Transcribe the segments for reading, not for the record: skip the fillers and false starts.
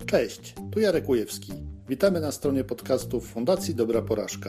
Cześć, tu Jarek Ujewski. Witamy na stronie podcastów Fundacji Dobra Porażka.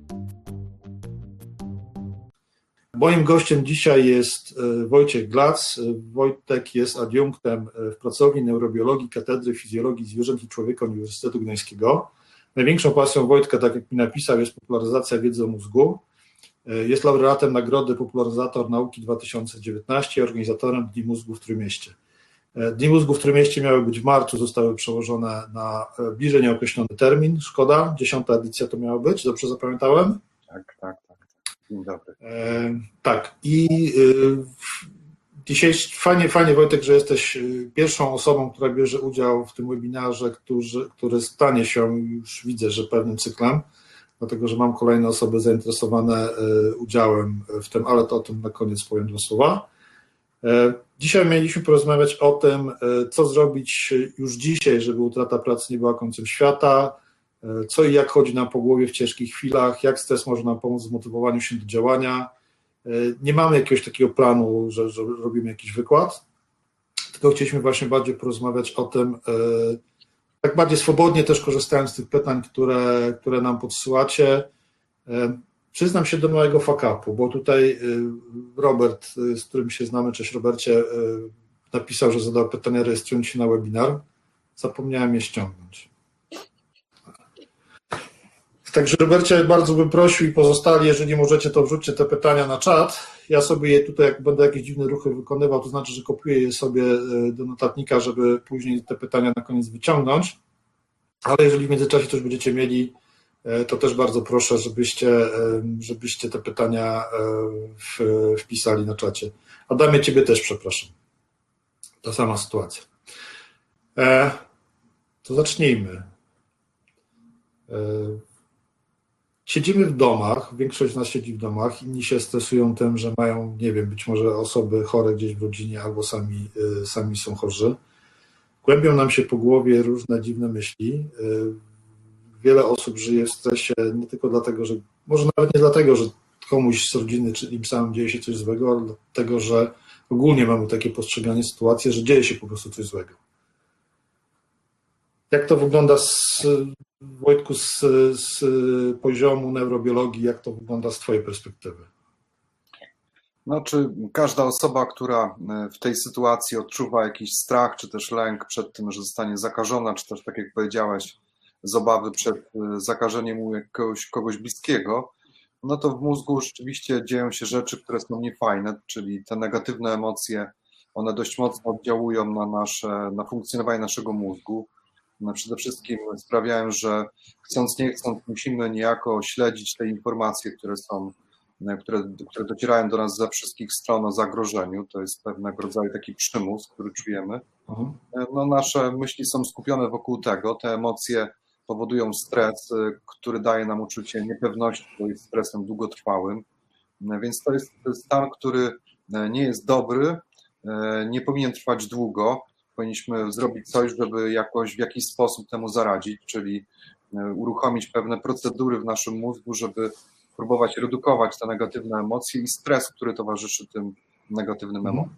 Moim gościem dzisiaj jest Wojciech Glac. Wojtek jest adiunktem w pracowni neurobiologii Katedry Fizjologii Zwierząt i Człowieka Uniwersytetu Gdańskiego. Największą pasją Wojtka, tak jak mi napisał, jest popularyzacja wiedzy o mózgu. Jest laureatem Nagrody Popularyzator Nauki 2019 i organizatorem Dni Mózgu w Trójmieście. Dni Mózgu w Trójmieście miały być w marcu, zostały przełożone na bliżej nieokreślony termin. Szkoda, 10. edycja to miała być, dobrze zapamiętałem? Tak. Dzień dobry. Tak, i dzisiaj fajnie Wojtek, że jesteś pierwszą osobą, która bierze udział w tym webinarze, który stanie się, już widzę, że pewnym cyklem, dlatego że mam kolejne osoby zainteresowane udziałem w tym, ale to o tym na koniec powiem dwa słowa. Dzisiaj mieliśmy porozmawiać o tym, co zrobić już dzisiaj, żeby utrata pracy nie była końcem świata, co i jak chodzi nam po głowie w ciężkich chwilach, jak stres może nam pomóc w zmotywowaniu się do działania. Nie mamy jakiegoś takiego planu, że robimy jakiś wykład, tylko chcieliśmy właśnie bardziej porozmawiać o tym, tak bardziej swobodnie też korzystając z tych pytań, które nam podsyłacie. Przyznam się do małego fuck-upu, bo tutaj Robert, z którym się znamy, cześć Robercie, napisał, że zadał pytanie, rejestrując się na webinar. Zapomniałem je ściągnąć. Także Robercie, bardzo bym prosił i pozostali, jeżeli możecie, to wrzućcie te pytania na czat. Ja sobie je tutaj, jak będę jakieś dziwne ruchy wykonywał, to znaczy, że kopiuję je sobie do notatnika, żeby później te pytania na koniec wyciągnąć. Ale jeżeli w międzyczasie coś będziecie mieli, to też bardzo proszę, żebyście te pytania wpisali na czacie. Adamie, ciebie też przepraszam. Ta sama sytuacja. To zacznijmy. Siedzimy w domach, większość z nas siedzi w domach, inni się stresują tym, że mają, nie wiem, być może osoby chore gdzieś w rodzinie albo sami są chorzy. Kłębią nam się po głowie różne dziwne myśli. Wiele osób żyje w stresie nie tylko dlatego, że, może nawet nie dlatego, że komuś z rodziny czy im samym dzieje się coś złego, ale dlatego, że ogólnie mamy takie postrzeganie sytuacji, że dzieje się po prostu coś złego. Jak to wygląda, Wojtku, z poziomu neurobiologii, jak to wygląda z twojej perspektywy? Czy każda osoba, która w tej sytuacji odczuwa jakiś strach, czy też lęk przed tym, że zostanie zakażona, czy też, tak jak powiedziałeś, z obawy przed zakażeniem u kogoś bliskiego, no to w mózgu rzeczywiście dzieją się rzeczy, które są niefajne, czyli te negatywne emocje, one dość mocno oddziałują na funkcjonowanie naszego mózgu. Przede wszystkim sprawiają, że chcąc nie chcąc musimy niejako śledzić te informacje, które docierają do nas ze wszystkich stron o zagrożeniu. To jest pewnego rodzaju taki przymus, który czujemy. Nasze myśli są skupione wokół tego, te emocje powodują stres, który daje nam uczucie niepewności, bo jest stresem długotrwałym, więc to jest stan, który nie jest dobry, nie powinien trwać długo. Powinniśmy zrobić coś, żeby w jakiś sposób temu zaradzić, czyli uruchomić pewne procedury w naszym mózgu, żeby próbować redukować te negatywne emocje i stres, który towarzyszy tym negatywnym emocjom.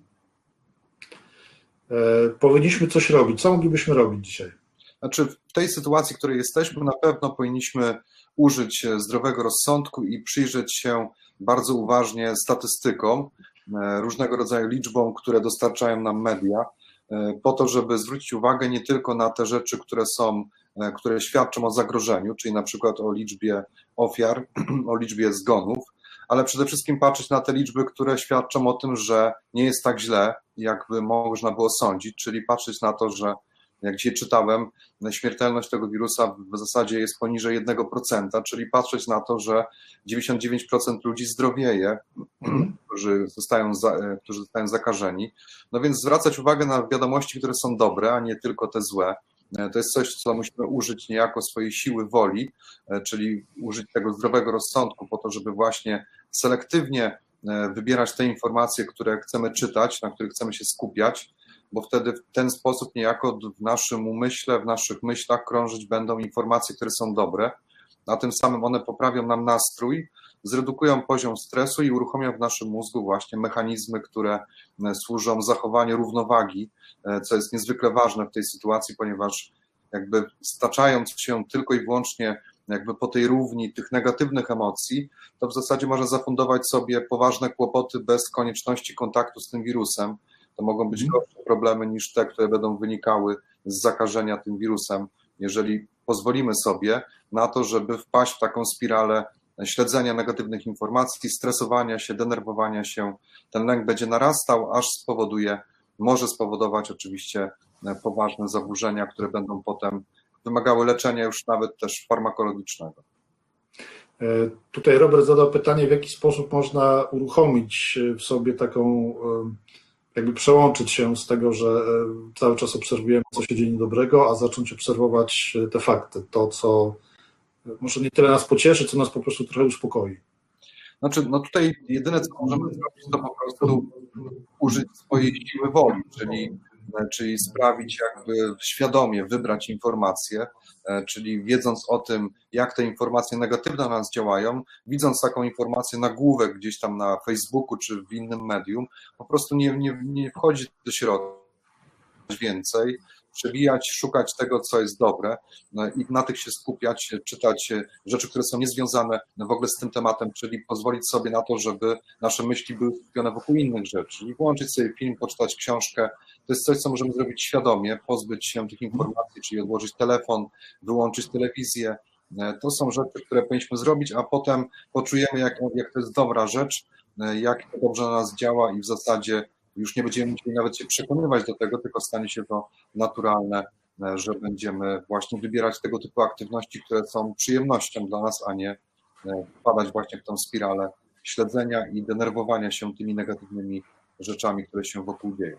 Powinniśmy coś robić. Co moglibyśmy robić dzisiaj? W tej sytuacji, w której jesteśmy, na pewno powinniśmy użyć zdrowego rozsądku i przyjrzeć się bardzo uważnie statystykom, różnego rodzaju liczbom, które dostarczają nam media, po to, żeby zwrócić uwagę nie tylko na te rzeczy, które świadczą o zagrożeniu, czyli na przykład o liczbie ofiar, o liczbie zgonów, ale przede wszystkim patrzeć na te liczby, które świadczą o tym, że nie jest tak źle, jakby można było sądzić, czyli patrzeć na to, że jak dzisiaj czytałem, śmiertelność tego wirusa w zasadzie jest poniżej 1%, czyli patrzeć na to, że 99% ludzi zdrowieje, którzy zostają zakażeni. No więc zwracać uwagę na wiadomości, które są dobre, a nie tylko te złe. To jest coś, co musimy użyć niejako swojej siły woli, czyli użyć tego zdrowego rozsądku po to, żeby właśnie selektywnie wybierać te informacje, które chcemy czytać, na których chcemy się skupiać, bo wtedy w ten sposób niejako w naszym umyśle, w naszych myślach krążyć będą informacje, które są dobre, a tym samym one poprawią nam nastrój, zredukują poziom stresu i uruchomią w naszym mózgu właśnie mechanizmy, które służą zachowaniu równowagi, co jest niezwykle ważne w tej sytuacji, ponieważ jakby staczając się tylko i wyłącznie jakby po tej równi tych negatywnych emocji, to w zasadzie może zafundować sobie poważne kłopoty bez konieczności kontaktu z tym wirusem. To mogą być gorsze problemy niż te, które będą wynikały z zakażenia tym wirusem, jeżeli pozwolimy sobie na to, żeby wpaść w taką spiralę śledzenia negatywnych informacji, stresowania się, denerwowania się. Ten lęk będzie narastał, aż może spowodować oczywiście poważne zaburzenia, które będą potem wymagały leczenia już nawet też farmakologicznego. Tutaj Robert zadał pytanie, w jaki sposób można uruchomić w sobie taką, jakby przełączyć się z tego, że cały czas obserwujemy, co się dzieje niedobrego, a zacząć obserwować te fakty, to, co może nie tyle nas pocieszy, co nas po prostu trochę uspokoi. Znaczy, no tutaj jedyne, co możemy zrobić, to po prostu użyć swojej siły woli, czyli sprawić, jakby świadomie wybrać informacje, czyli wiedząc o tym, jak te informacje negatywne na nas działają, widząc taką informację, nagłówek gdzieś tam na Facebooku czy w innym medium, po prostu nie wchodzić do środka więcej, przebijać, szukać tego, co jest dobre i na tych się skupiać, czytać rzeczy, które są niezwiązane w ogóle z tym tematem, czyli pozwolić sobie na to, żeby nasze myśli były skupione wokół innych rzeczy. Czyli włączyć sobie film, poczytać książkę. To jest coś, co możemy zrobić świadomie, pozbyć się tych informacji, czyli odłożyć telefon, wyłączyć telewizję. To są rzeczy, które powinniśmy zrobić, a potem poczujemy, jak to jest dobra rzecz, jak to dobrze na nas działa i w zasadzie już nie będziemy musieli nawet się przekonywać do tego, tylko stanie się to naturalne, że będziemy właśnie wybierać tego typu aktywności, które są przyjemnością dla nas, a nie wpadać właśnie w tą spiralę śledzenia i denerwowania się tymi negatywnymi rzeczami, które się wokół dzieją.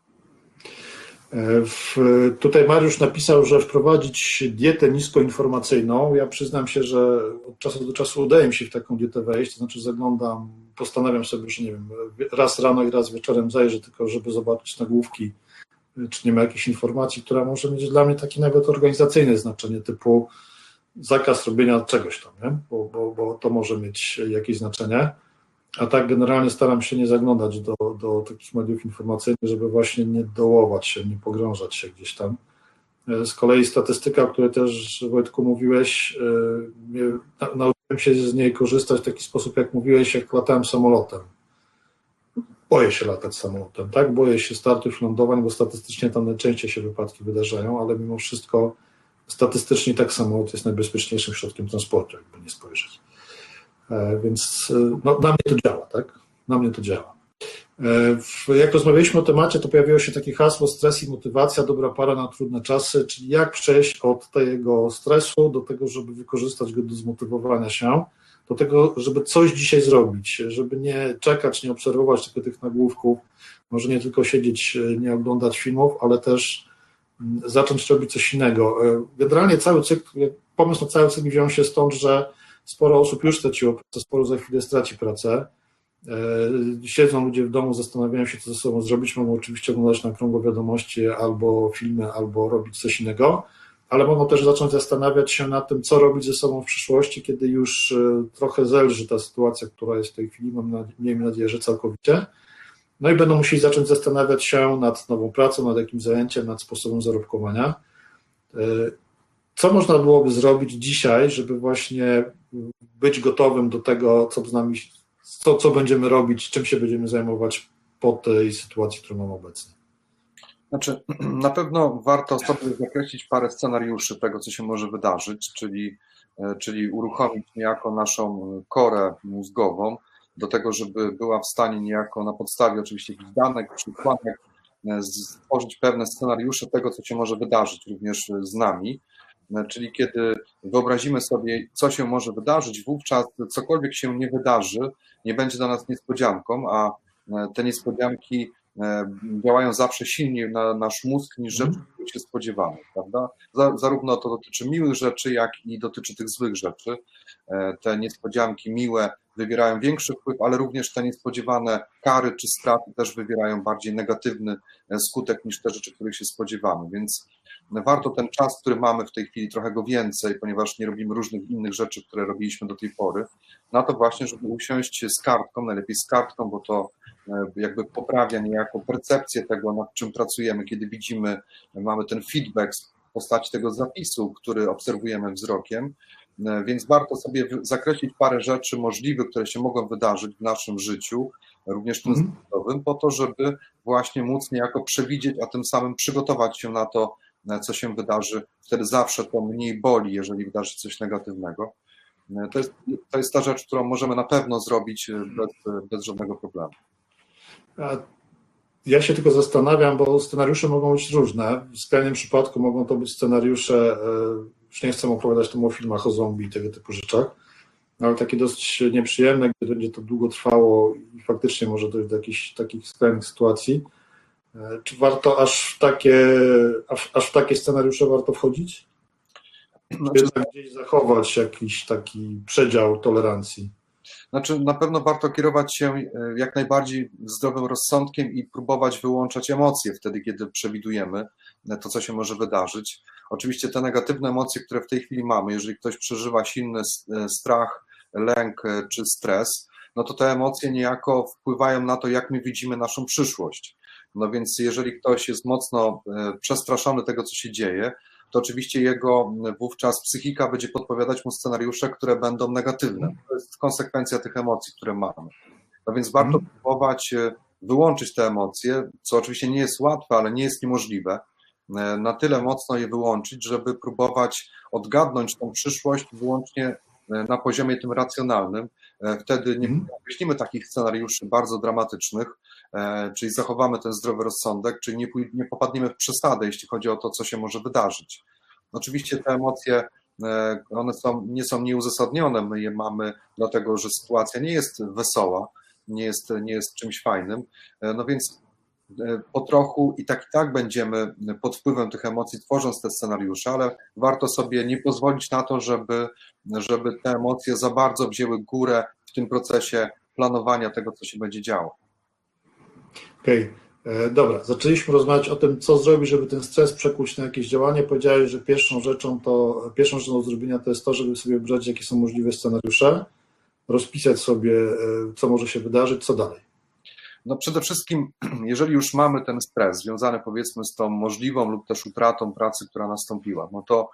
Tutaj Mariusz napisał, że wprowadzić dietę niskoinformacyjną. Ja przyznam się, że od czasu do czasu udaje mi się w taką dietę wejść, to znaczy zaglądam, postanawiam sobie, że nie wiem, raz rano i raz wieczorem zajrzę, tylko żeby zobaczyć nagłówki, czy nie ma jakiejś informacji, która może mieć dla mnie takie nawet organizacyjne znaczenie, typu zakaz robienia czegoś tam, nie? Bo to może mieć jakieś znaczenie. A tak generalnie staram się nie zaglądać do takich mediów informacyjnych, żeby właśnie nie dołować się, nie pogrążać się gdzieś tam. Z kolei statystyka, o której też, Wojtku, mówiłeś, nauczyłem się z niej korzystać w taki sposób, jak mówiłeś, jak latałem samolotem. Boję się latać samolotem, tak? Boję się startów i lądowań, bo statystycznie tam najczęściej się wypadki wydarzają, ale mimo wszystko statystycznie tak samolot jest najbezpieczniejszym środkiem transportu, jakby nie spojrzeć. Więc no, na mnie to działa, tak? Na mnie to działa. Jak rozmawialiśmy o temacie, to pojawiło się takie hasło stres i motywacja, dobra para na trudne czasy, czyli jak przejść od tego stresu do tego, żeby wykorzystać go do zmotywowania się, do tego, żeby coś dzisiaj zrobić, żeby nie czekać, nie obserwować tylko tych nagłówków, może nie tylko siedzieć, nie oglądać filmów, ale też zacząć robić coś innego. Generalnie cały cykl, pomysł na cały cykl wziął się stąd, że sporo osób już straciło pracę, sporo za chwilę straci pracę. Siedzą ludzie w domu, zastanawiają się, co ze sobą zrobić. Mogą oczywiście oglądać na okrągło wiadomości albo filmy, albo robić coś innego, ale mogą też zacząć zastanawiać się nad tym, co robić ze sobą w przyszłości, kiedy już trochę zelży ta sytuacja, która jest w tej chwili. Miejmy nadzieję, że całkowicie. No i będą musieli zacząć zastanawiać się nad nową pracą, nad jakimś zajęciem, nad sposobem zarobkowania. Co można byłoby zrobić dzisiaj, żeby właśnie być gotowym do tego, co z nami, co będziemy robić, czym się będziemy zajmować po tej sytuacji, którą mamy obecnie? Znaczy, na pewno warto sobie zakreślić parę scenariuszy tego, co się może wydarzyć, czyli uruchomić niejako naszą korę mózgową do tego, żeby była w stanie niejako na podstawie oczywiście jakichś danych, przykładek stworzyć pewne scenariusze tego, co się może wydarzyć również z nami. Czyli kiedy wyobrazimy sobie, co się może wydarzyć, wówczas cokolwiek się nie wydarzy, nie będzie dla nas niespodzianką, a te niespodzianki działają zawsze silniej na nasz mózg niż rzeczy, których się spodziewamy, prawda? Zarówno to dotyczy miłych rzeczy, jak i dotyczy tych złych rzeczy. Te niespodzianki miłe wywierają większy wpływ, ale również te niespodziewane kary czy straty też wywierają bardziej negatywny skutek niż te rzeczy, których się spodziewamy, więc warto ten czas, który mamy w tej chwili, trochę go więcej, ponieważ nie robimy różnych innych rzeczy, które robiliśmy do tej pory, na to właśnie, żeby usiąść z kartką, najlepiej z kartką, bo to jakby poprawia niejako percepcję tego, nad czym pracujemy, kiedy widzimy, mamy ten feedback w postaci tego zapisu, który obserwujemy wzrokiem, więc warto sobie zakreślić parę rzeczy możliwych, które się mogą wydarzyć w naszym życiu, również tym zawodowym, po to, żeby właśnie móc niejako przewidzieć, a tym samym przygotować się na to, co się wydarzy. Wtedy zawsze to mniej boli, jeżeli wydarzy się coś negatywnego. To jest ta rzecz, którą możemy na pewno zrobić bez żadnego problemu. Ja się tylko zastanawiam, bo scenariusze mogą być różne. W skrajnym przypadku mogą to być scenariusze, już nie chcę opowiadać tu o filmach o zombie i tego typu rzeczach, ale takie dosyć nieprzyjemne, gdzie będzie to długo trwało i faktycznie może dojść do jakichś takich skrajnych sytuacji. Czy warto aż w takie scenariusze warto wchodzić? Czy jednak gdzieś zachować jakiś taki przedział tolerancji? Znaczy, na pewno warto kierować się jak najbardziej zdrowym rozsądkiem i próbować wyłączać emocje wtedy, kiedy przewidujemy to, co się może wydarzyć. Oczywiście te negatywne emocje, które w tej chwili mamy, jeżeli ktoś przeżywa silny strach, lęk czy stres, no to te emocje niejako wpływają na to, jak my widzimy naszą przyszłość. No więc jeżeli ktoś jest mocno przestraszony tego, co się dzieje, to oczywiście jego wówczas psychika będzie podpowiadać mu scenariusze, które będą negatywne. To jest konsekwencja tych emocji, które mamy. No więc warto próbować wyłączyć te emocje, co oczywiście nie jest łatwe, ale nie jest niemożliwe. Na tyle mocno je wyłączyć, żeby próbować odgadnąć tą przyszłość wyłącznie na poziomie tym racjonalnym. Wtedy nie określimy takich scenariuszy bardzo dramatycznych, czyli zachowamy ten zdrowy rozsądek, czyli nie popadniemy w przesadę, jeśli chodzi o to, co się może wydarzyć. Oczywiście te emocje, one nie są nieuzasadnione, my je mamy dlatego, że sytuacja nie jest wesoła, nie jest czymś fajnym, no więc po trochu i tak będziemy pod wpływem tych emocji tworząc te scenariusze, ale warto sobie nie pozwolić na to, żeby te emocje za bardzo wzięły górę w tym procesie planowania tego, co się będzie działo. Okej. Dobra, zaczęliśmy rozmawiać o tym, co zrobić, żeby ten stres przekuć na jakieś działanie. Powiedziałeś, że pierwszą rzeczą do zrobienia to jest to, żeby sobie wybrać, jakie są możliwe scenariusze, rozpisać sobie, co może się wydarzyć, co dalej. No przede wszystkim, jeżeli już mamy ten stres związany powiedzmy z tą możliwą lub też utratą pracy, która nastąpiła, no to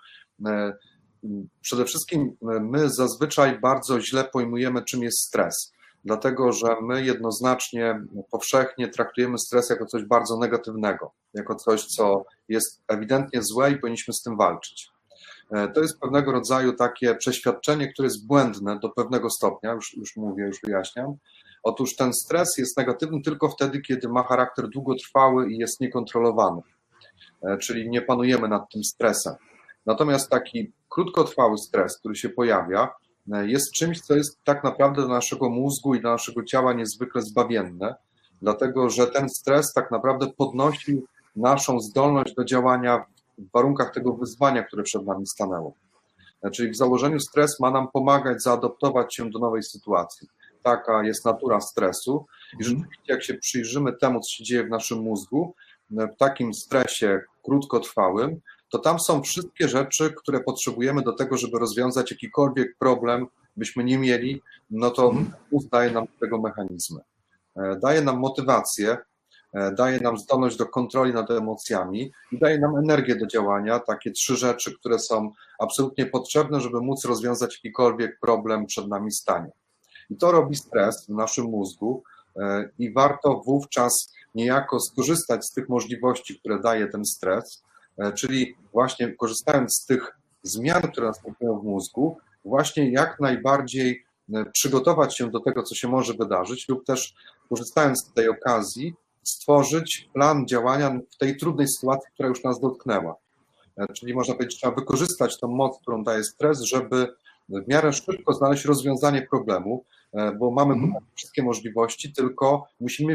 przede wszystkim my zazwyczaj bardzo źle pojmujemy, czym jest stres, dlatego że my jednoznacznie, powszechnie traktujemy stres jako coś bardzo negatywnego, jako coś, co jest ewidentnie złe i powinniśmy z tym walczyć. To jest pewnego rodzaju takie przeświadczenie, które jest błędne do pewnego stopnia, już mówię, już wyjaśniam. Otóż ten stres jest negatywny tylko wtedy, kiedy ma charakter długotrwały i jest niekontrolowany, czyli nie panujemy nad tym stresem. Natomiast taki krótkotrwały stres, który się pojawia, jest czymś, co jest tak naprawdę dla naszego mózgu i dla naszego ciała niezwykle zbawienne, dlatego że ten stres tak naprawdę podnosi naszą zdolność do działania w warunkach tego wyzwania, które przed nami stanęło. Czyli w założeniu stres ma nam pomagać zaadoptować się do nowej sytuacji. Taka jest natura stresu i rzeczywiście jak się przyjrzymy temu, co się dzieje w naszym mózgu, w takim stresie krótkotrwałym, to tam są wszystkie rzeczy, które potrzebujemy do tego, żeby rozwiązać jakikolwiek problem byśmy nie mieli, no to mózg daje nam do tego mechanizmy. Daje nam motywację, daje nam zdolność do kontroli nad emocjami i daje nam energię do działania, takie 3 rzeczy, które są absolutnie potrzebne, żeby móc rozwiązać jakikolwiek problem przed nami stanie. I to robi stres w naszym mózgu i warto wówczas niejako skorzystać z tych możliwości, które daje ten stres, czyli właśnie korzystając z tych zmian, które następują w mózgu, właśnie jak najbardziej przygotować się do tego, co się może wydarzyć lub też korzystając z tej okazji stworzyć plan działania w tej trudnej sytuacji, która już nas dotknęła. Czyli można powiedzieć, trzeba wykorzystać tą moc, którą daje stres, żeby w miarę szybko znaleźć rozwiązanie problemu, bo mamy wszystkie możliwości, tylko musimy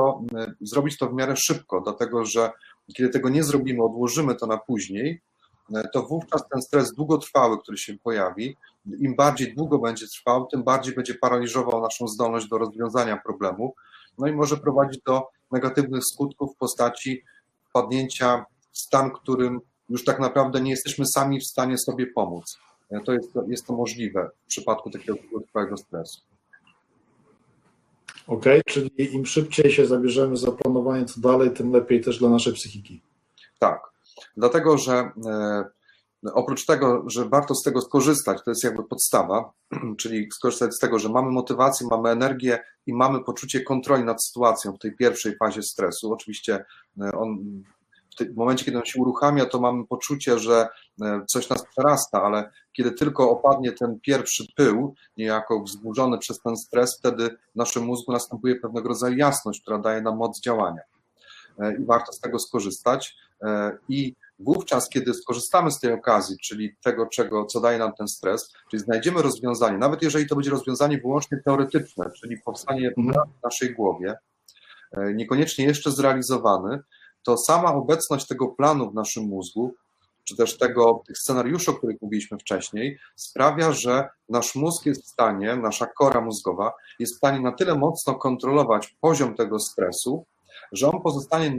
zrobić to w miarę szybko, dlatego że kiedy tego nie zrobimy, odłożymy to na później, to wówczas ten stres długotrwały, który się pojawi, im bardziej długo będzie trwał, tym bardziej będzie paraliżował naszą zdolność do rozwiązania problemu, no i może prowadzić do negatywnych skutków w postaci wpadnięcia w stan, którym już tak naprawdę nie jesteśmy sami w stanie sobie pomóc. Jest to możliwe w przypadku takiego długotrwałego stresu. Okej, czyli im szybciej się zabierzemy za planowanie co dalej, tym lepiej też dla naszej psychiki. Tak. Dlatego, że oprócz tego, że warto z tego skorzystać, to jest jakby podstawa, czyli skorzystać z tego, że mamy motywację, mamy energię i mamy poczucie kontroli nad sytuacją w tej pierwszej fazie stresu. Oczywiście w momencie, kiedy on się uruchamia, to mamy poczucie, że coś nas przerasta, ale kiedy tylko opadnie ten pierwszy pył, niejako wzburzony przez ten stres, wtedy w naszym mózgu następuje pewnego rodzaju jasność, która daje nam moc działania. I warto z tego skorzystać. I wówczas, kiedy skorzystamy z tej okazji, czyli tego, co daje nam ten stres, czyli znajdziemy rozwiązanie, nawet jeżeli to będzie rozwiązanie wyłącznie teoretyczne, czyli powstanie w naszej głowie, niekoniecznie jeszcze zrealizowany, to sama obecność tego planu w naszym mózgu, czy też tych scenariuszy, o których mówiliśmy wcześniej, sprawia, że nasz mózg jest w stanie, nasza kora mózgowa jest w stanie na tyle mocno kontrolować poziom tego stresu, że on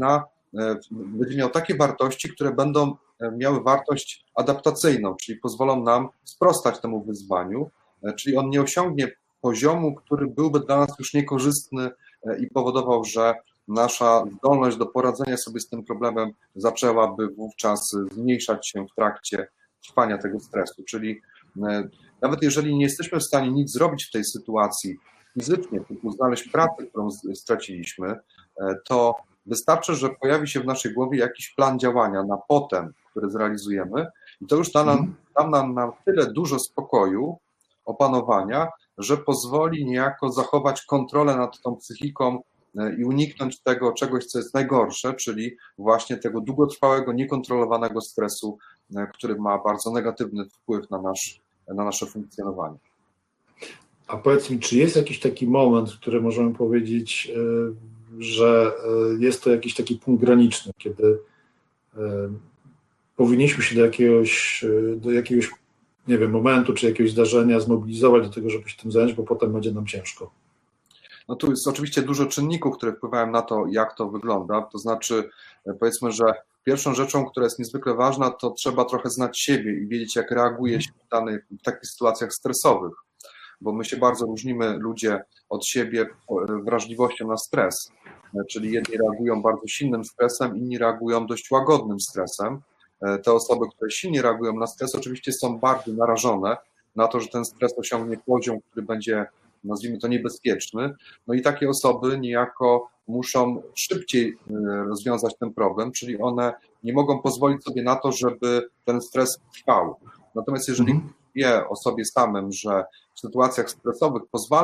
będzie miał takie wartości, które będą miały wartość adaptacyjną, czyli pozwolą nam sprostać temu wyzwaniu, czyli on nie osiągnie poziomu, który byłby dla nas już niekorzystny i powodował, że nasza zdolność do poradzenia sobie z tym problemem zaczęłaby wówczas zmniejszać się w trakcie trwania tego stresu. Czyli nawet jeżeli nie jesteśmy w stanie nic zrobić w tej sytuacji fizycznie, typu znaleźć pracę, którą straciliśmy, to wystarczy, że pojawi się w naszej głowie jakiś plan działania na potem, który zrealizujemy i to już da nam na tyle dużo spokoju, opanowania, że pozwoli niejako zachować kontrolę nad tą psychiką i uniknąć tego czegoś, co jest najgorsze, czyli właśnie tego długotrwałego, niekontrolowanego stresu, który ma bardzo negatywny wpływ na nasze funkcjonowanie. A powiedz mi, czy jest jakiś taki moment, w którym możemy powiedzieć, że jest to jakiś taki punkt graniczny, kiedy powinniśmy się do jakiegoś, nie wiem, momentu czy jakiegoś zdarzenia zmobilizować do tego, żeby się tym zająć, bo potem będzie nam ciężko? No tu jest oczywiście dużo czynników, które wpływają na to, jak to wygląda. To znaczy, powiedzmy, że pierwszą rzeczą, która jest niezwykle ważna, to trzeba trochę znać siebie i wiedzieć, jak reaguje się w takich sytuacjach stresowych, bo my się bardzo różnimy, ludzie, od siebie wrażliwością na stres. Czyli jedni reagują bardzo silnym stresem, inni reagują dość łagodnym stresem. Te osoby, które silnie reagują na stres, oczywiście są bardziej narażone na to, że ten stres osiągnie poziom, który będzie, nazwijmy to, niebezpieczny. No i takie osoby niejako muszą szybciej rozwiązać ten problem, czyli one nie mogą pozwolić sobie na to, żeby ten stres trwał. Natomiast jeżeli wie o sobie samym, że w sytuacjach stresowych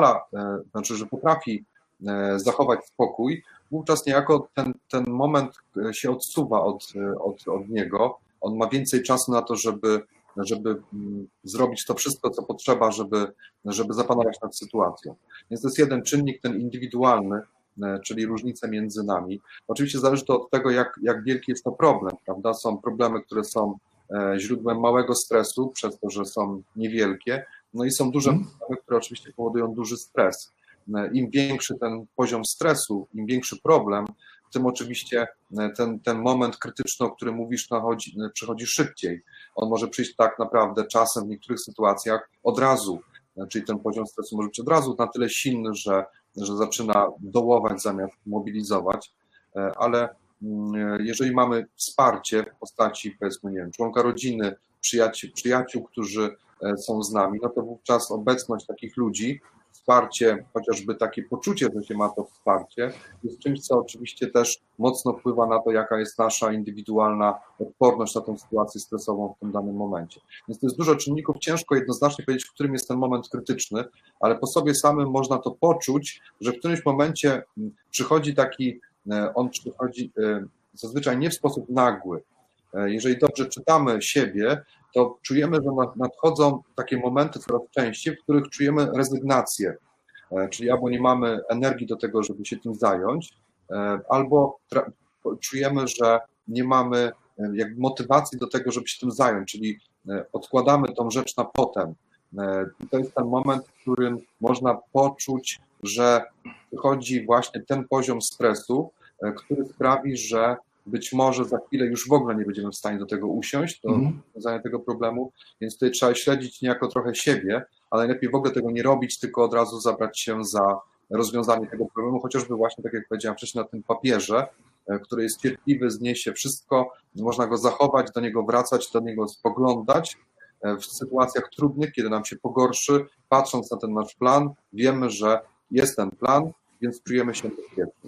że potrafi zachować spokój, wówczas niejako ten moment się odsuwa od niego. On ma więcej czasu na to, żeby zrobić to wszystko, co potrzeba, żeby zapanować nad sytuacją. Więc to jest jeden czynnik, ten indywidualny, czyli różnice między nami. Oczywiście zależy to od tego, jak wielki jest to problem, prawda? Są problemy, które są źródłem małego stresu, przez to, że są niewielkie, no i są duże problemy, które oczywiście powodują duży stres. Im większy ten poziom stresu, im większy problem, tym oczywiście ten moment krytyczny, o którym mówisz, przychodzi szybciej. On może przyjść tak naprawdę czasem w niektórych sytuacjach od razu, czyli ten poziom stresu może być od razu na tyle silny, że zaczyna dołować zamiast mobilizować, ale jeżeli mamy wsparcie w postaci, powiedzmy, nie wiem, członka rodziny, przyjaciół, którzy są z nami, no to wówczas obecność takich ludzi, wsparcie, chociażby takie poczucie, że się ma to wsparcie, jest czymś, co oczywiście też mocno wpływa na to, jaka jest nasza indywidualna odporność na tą sytuację stresową w tym danym momencie. Więc to jest dużo czynników, ciężko jednoznacznie powiedzieć, w którym jest ten moment krytyczny, ale po sobie samym można to poczuć, że w którymś momencie on przychodzi zazwyczaj nie w sposób nagły. Jeżeli dobrze czytamy siebie, to czujemy, że nadchodzą takie momenty coraz częściej, w których czujemy rezygnację, czyli albo nie mamy energii do tego, żeby się tym zająć, albo czujemy, że nie mamy jakby motywacji do tego, żeby się tym zająć, czyli odkładamy tą rzecz na potem. To jest ten moment, w którym można poczuć, że przychodzi właśnie ten poziom stresu, który sprawi, że być może za chwilę już w ogóle nie będziemy w stanie do tego usiąść, do rozwiązania tego problemu, więc tutaj trzeba śledzić niejako trochę siebie, ale najlepiej w ogóle tego nie robić, tylko od razu zabrać się za rozwiązanie tego problemu, chociażby właśnie, tak jak powiedziałem wcześniej, na tym papierze, który jest cierpliwy, zniesie wszystko, można go zachować, do niego wracać, do niego spoglądać w sytuacjach trudnych, kiedy nam się pogorszy, patrząc na ten nasz plan, wiemy, że jest ten plan, więc czujemy się bezpiecznie.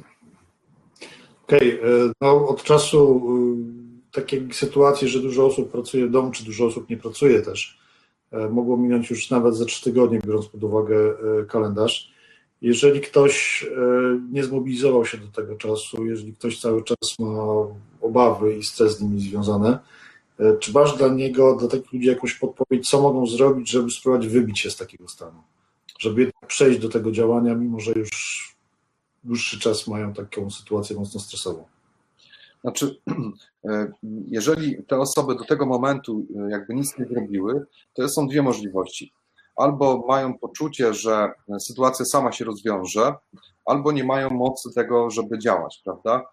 Okej, no od czasu takiej sytuacji, że dużo osób pracuje w domu, czy dużo osób nie pracuje też, mogło minąć już nawet ze 3 tygodnie, biorąc pod uwagę kalendarz. Jeżeli ktoś nie zmobilizował się do tego czasu, jeżeli ktoś cały czas ma obawy i stres z nimi związane, czy masz dla niego, dla takich ludzi jakąś podpowiedź, co mogą zrobić, żeby spróbować wybić się z takiego stanu? Żeby jednak przejść do tego działania, mimo że już dłuższy czas mają taką sytuację mocno stresową. Znaczy, jeżeli te osoby do tego momentu jakby nic nie zrobiły, to są dwie możliwości. Albo mają poczucie, że sytuacja sama się rozwiąże, albo nie mają mocy tego, żeby działać, prawda?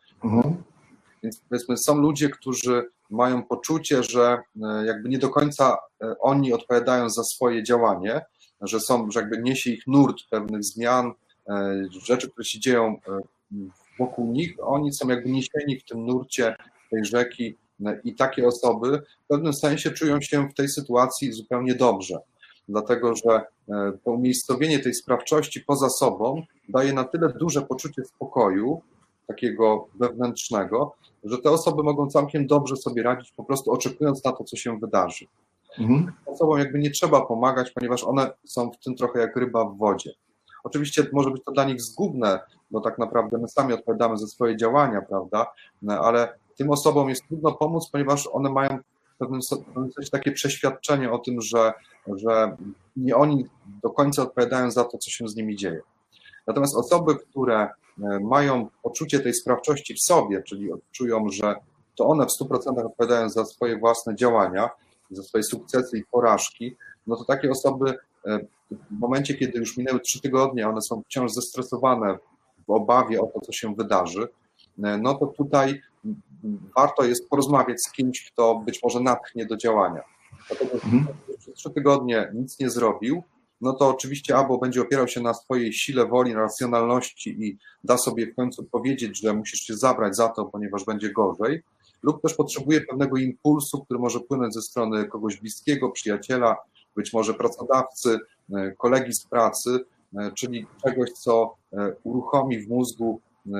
Więc powiedzmy, są ludzie, którzy mają poczucie, że jakby nie do końca oni odpowiadają za swoje działanie, że jakby niesie ich nurt pewnych zmian, rzeczy, które się dzieją wokół nich, oni są jakby niesieni w tym nurcie tej rzeki i takie osoby w pewnym sensie czują się w tej sytuacji zupełnie dobrze, dlatego że to umiejscowienie tej sprawczości poza sobą daje na tyle duże poczucie spokoju, takiego wewnętrznego, że te osoby mogą całkiem dobrze sobie radzić, po prostu oczekując na to, co się wydarzy. Osobom jakby nie trzeba pomagać, ponieważ one są w tym trochę jak ryba w wodzie. Oczywiście może być to dla nich zgubne, bo tak naprawdę my sami odpowiadamy za swoje działania, prawda? Ale tym osobom jest trudno pomóc, ponieważ one mają w pewnym sensie takie przeświadczenie o tym, że nie oni do końca odpowiadają za to, co się z nimi dzieje. Natomiast osoby, które mają poczucie tej sprawczości w sobie, czyli czują, że to one w 100% odpowiadają za swoje własne działania, za swoje sukcesy i porażki, no to takie osoby w momencie, kiedy już minęły 3 tygodnie, one są wciąż zestresowane w obawie o to, co się wydarzy, no to tutaj warto jest porozmawiać z kimś, kto być może natchnie do działania. Dlatego, że przez 3 tygodnie nic nie zrobił, no to oczywiście albo będzie opierał się na swojej sile woli, na racjonalności i da sobie w końcu powiedzieć, że musisz się zabrać za to, ponieważ będzie gorzej, lub też potrzebuje pewnego impulsu, który może płynąć ze strony kogoś bliskiego, przyjaciela, być może pracodawcy, kolegi z pracy, czyli czegoś, co uruchomi w mózgu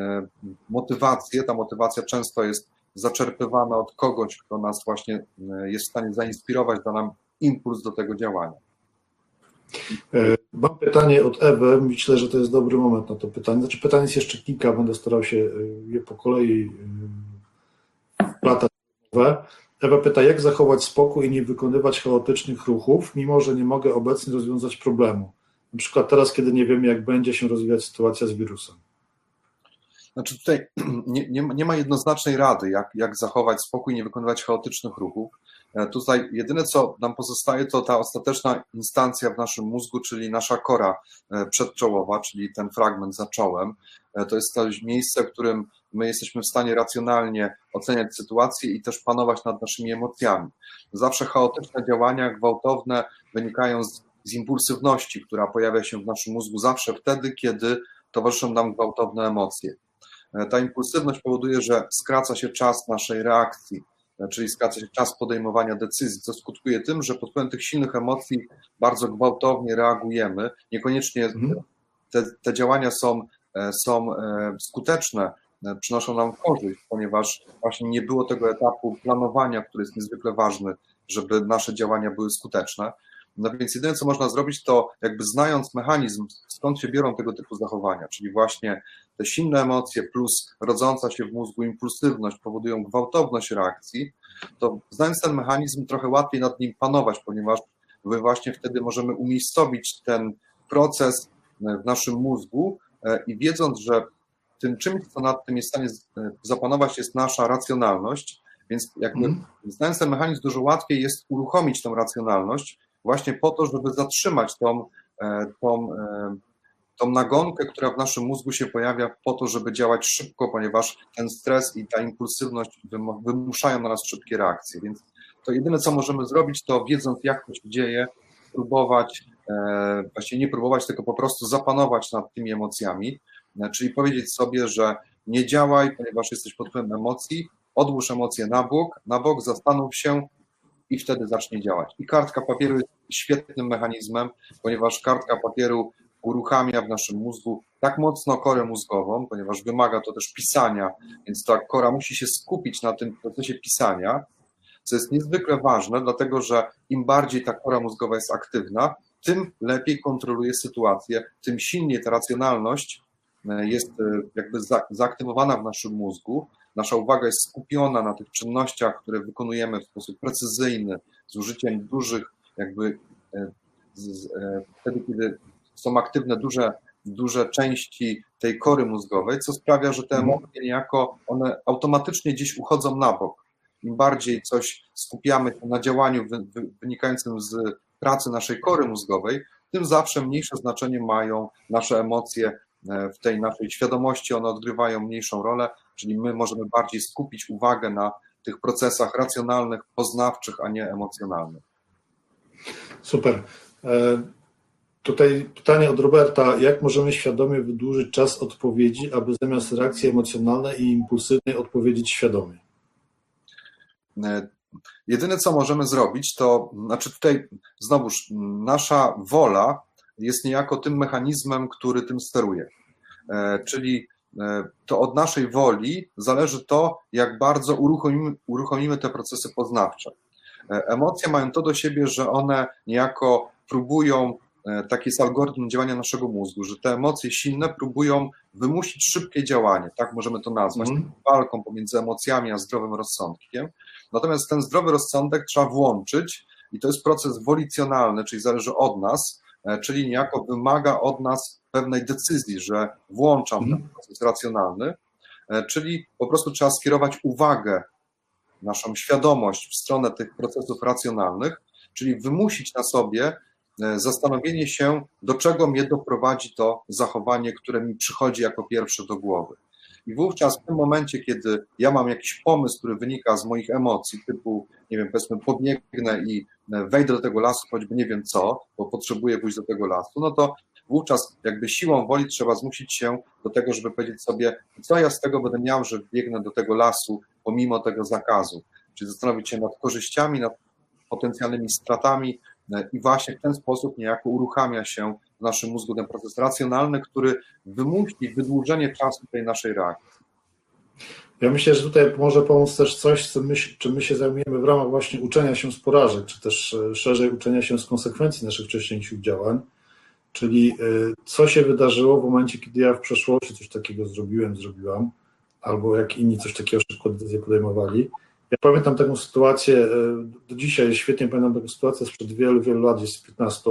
motywację. Ta motywacja często jest zaczerpywana od kogoś, kto nas właśnie jest w stanie zainspirować, da nam impuls do tego działania. Mam pytanie od Ewy, myślę, że to jest dobry moment na to pytanie. Znaczy pytań jest jeszcze kilka, będę starał się je po kolei wplatać. Ewa pyta, jak zachować spokój i nie wykonywać chaotycznych ruchów, mimo że nie mogę obecnie rozwiązać problemu. Na przykład teraz, kiedy nie wiemy, jak będzie się rozwijać sytuacja z wirusem. Znaczy tutaj nie ma jednoznacznej rady, jak zachować spokój i nie wykonywać chaotycznych ruchów. Tutaj jedyne, co nam pozostaje, to ta ostateczna instancja w naszym mózgu, czyli nasza kora przedczołowa, czyli ten fragment za czołem. To jest to miejsce, w którym my jesteśmy w stanie racjonalnie oceniać sytuację i też panować nad naszymi emocjami. Zawsze chaotyczne działania, gwałtowne, wynikają z impulsywności, która pojawia się w naszym mózgu zawsze wtedy, kiedy towarzyszą nam gwałtowne emocje. Ta impulsywność powoduje, że skraca się czas naszej reakcji, czyli skraca się czas podejmowania decyzji, co skutkuje tym, że pod wpływem tych silnych emocji bardzo gwałtownie reagujemy. Niekoniecznie te działania są skuteczne, przynoszą nam korzyść, ponieważ właśnie nie było tego etapu planowania, który jest niezwykle ważny, żeby nasze działania były skuteczne. No więc jedyne, co można zrobić, to jakby znając mechanizm, skąd się biorą tego typu zachowania, czyli właśnie te silne emocje plus rodząca się w mózgu impulsywność powodują gwałtowność reakcji, to znając ten mechanizm, trochę łatwiej nad nim panować, ponieważ my właśnie wtedy możemy umiejscowić ten proces w naszym mózgu i wiedząc, że tym czymś, co nad tym jest w stanie zapanować, jest nasza racjonalność, więc jakby znając ten mechanizm, dużo łatwiej jest uruchomić tą racjonalność właśnie po to, żeby zatrzymać tą nagonkę, która w naszym mózgu się pojawia po to, żeby działać szybko, ponieważ ten stres i ta impulsywność wymuszają na nas szybkie reakcje. Więc to jedyne, co możemy zrobić, to wiedząc, jak to się dzieje, próbować, właściwie nie próbować, tylko po prostu zapanować nad tymi emocjami, czyli powiedzieć sobie, że nie działaj, ponieważ jesteś pod wpływem emocji, odłóż emocje na bok, zastanów się i wtedy zacznie działać. I kartka papieru jest świetnym mechanizmem, ponieważ kartka papieru uruchamia w naszym mózgu tak mocno korę mózgową, ponieważ wymaga to też pisania, więc ta kora musi się skupić na tym procesie pisania, co jest niezwykle ważne, dlatego że im bardziej ta kora mózgowa jest aktywna, tym lepiej kontroluje sytuację, tym silniej ta racjonalność jest jakby zaaktywowana w naszym mózgu. Nasza uwaga jest skupiona na tych czynnościach, które wykonujemy w sposób precyzyjny, z użyciem dużych, jakby wtedy, kiedy są aktywne duże części tej kory mózgowej, co sprawia, że te emocje niejako one automatycznie gdzieś uchodzą na bok. Im bardziej coś skupiamy się na działaniu wynikającym z pracy naszej kory mózgowej, tym zawsze mniejsze znaczenie mają nasze emocje w tej naszej świadomości, one odgrywają mniejszą rolę, czyli my możemy bardziej skupić uwagę na tych procesach racjonalnych, poznawczych, a nie emocjonalnych. Super. Tutaj pytanie od Roberta. Jak możemy świadomie wydłużyć czas odpowiedzi, aby zamiast reakcji emocjonalnej i impulsywnej odpowiedzieć świadomie? Jedyne, co możemy zrobić, to znaczy tutaj znowuż nasza wola jest niejako tym mechanizmem, który tym steruje. Czyli to od naszej woli zależy to, jak bardzo uruchomimy te procesy poznawcze. Emocje mają to do siebie, że one niejako próbują, taki jest algorytm działania naszego mózgu, że te emocje silne próbują wymusić szybkie działanie, tak możemy to nazwać, walką pomiędzy emocjami a zdrowym rozsądkiem. Natomiast ten zdrowy rozsądek trzeba włączyć i to jest proces wolicjonalny, czyli zależy od nas, czyli niejako wymaga od nas pewnej decyzji, że włączam ten proces racjonalny, czyli po prostu trzeba skierować uwagę, naszą świadomość w stronę tych procesów racjonalnych, czyli wymusić na sobie zastanowienie się, do czego mnie doprowadzi to zachowanie, które mi przychodzi jako pierwsze do głowy. I wówczas w tym momencie, kiedy ja mam jakiś pomysł, który wynika z moich emocji, typu, nie wiem, powiedzmy, podbiegnę i wejdę do tego lasu, choćby nie wiem co, bo potrzebuję pójść do tego lasu, no to wówczas jakby siłą woli trzeba zmusić się do tego, żeby powiedzieć sobie, co ja z tego będę miał, że biegnę do tego lasu pomimo tego zakazu. Czyli zastanowić się nad korzyściami, nad potencjalnymi stratami i właśnie w ten sposób niejako uruchamia się w naszym mózgu ten proces racjonalny, który wymusi wydłużenie czasu tej naszej reakcji. Ja myślę, że tutaj może pomóc też coś, czym my się zajmujemy w ramach właśnie uczenia się z porażek, czy też szerzej uczenia się z konsekwencji naszych wcześniejszych działań, czyli co się wydarzyło w momencie, kiedy ja w przeszłości coś takiego zrobiłam, albo jak inni coś takiego szybko decyzje podejmowali. Ja pamiętam taką sytuację, do dzisiaj świetnie pamiętam taką sytuację sprzed wielu, wielu lat, gdzieś z 15,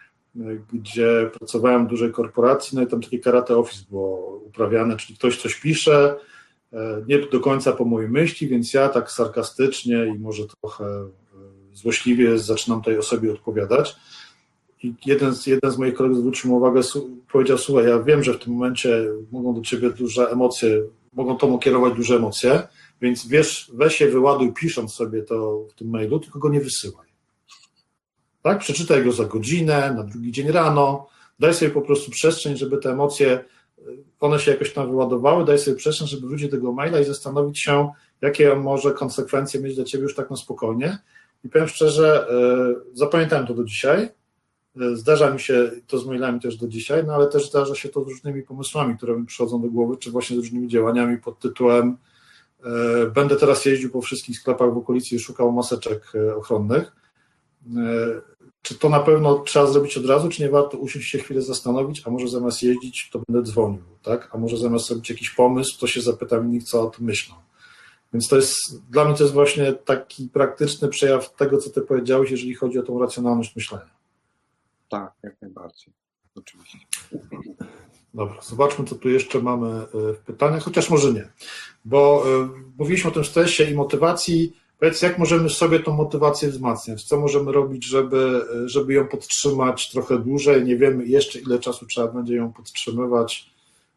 gdzie pracowałem w dużej korporacji, no i tam takie karate office było uprawiane, czyli ktoś coś pisze, nie do końca po mojej myśli, więc ja tak sarkastycznie i może trochę złośliwie zaczynam tej osobie odpowiadać. I jeden z moich kolegów zwrócił mi uwagę, powiedział, słuchaj, ja wiem, że w tym momencie mogą do ciebie duże emocje, mogą tobą kierować duże emocje, więc wiesz, weź je wyładuj pisząc sobie to w tym mailu, tylko go nie wysyłaj. Tak? Przeczytaj go za godzinę, na drugi dzień rano, daj sobie po prostu przestrzeń, żeby te emocje, one się jakoś tam wyładowały, daj sobie przestrzeń, żeby wrócić do tego maila i zastanowić się, jakie on może konsekwencje mieć dla ciebie już tak na spokojnie. I powiem szczerze, zapamiętałem to do dzisiaj. Zdarza mi się to z mailami też do dzisiaj, no ale też zdarza się to z różnymi pomysłami, które mi przychodzą do głowy, czy właśnie z różnymi działaniami pod tytułem będę teraz jeździł po wszystkich sklepach w okolicy i szukał maseczek ochronnych. Czy to na pewno trzeba zrobić od razu, czy nie warto usiąść się chwilę zastanowić, a może zamiast jeździć, to będę dzwonił, tak? A może zamiast robić jakiś pomysł, to się zapytam innych, co o tym myślą. Więc to jest, dla mnie to jest właśnie taki praktyczny przejaw tego, co ty powiedziałeś, jeżeli chodzi o tą racjonalność myślenia. Tak, jak najbardziej. Oczywiście. Dobra, zobaczmy, co tu jeszcze mamy w pytaniach, chociaż może nie, bo mówiliśmy o tym stresie i motywacji. Powiedz, jak możemy sobie tą motywację wzmacniać? Co możemy robić, żeby ją podtrzymać trochę dłużej? Nie wiemy jeszcze, ile czasu trzeba będzie ją podtrzymywać,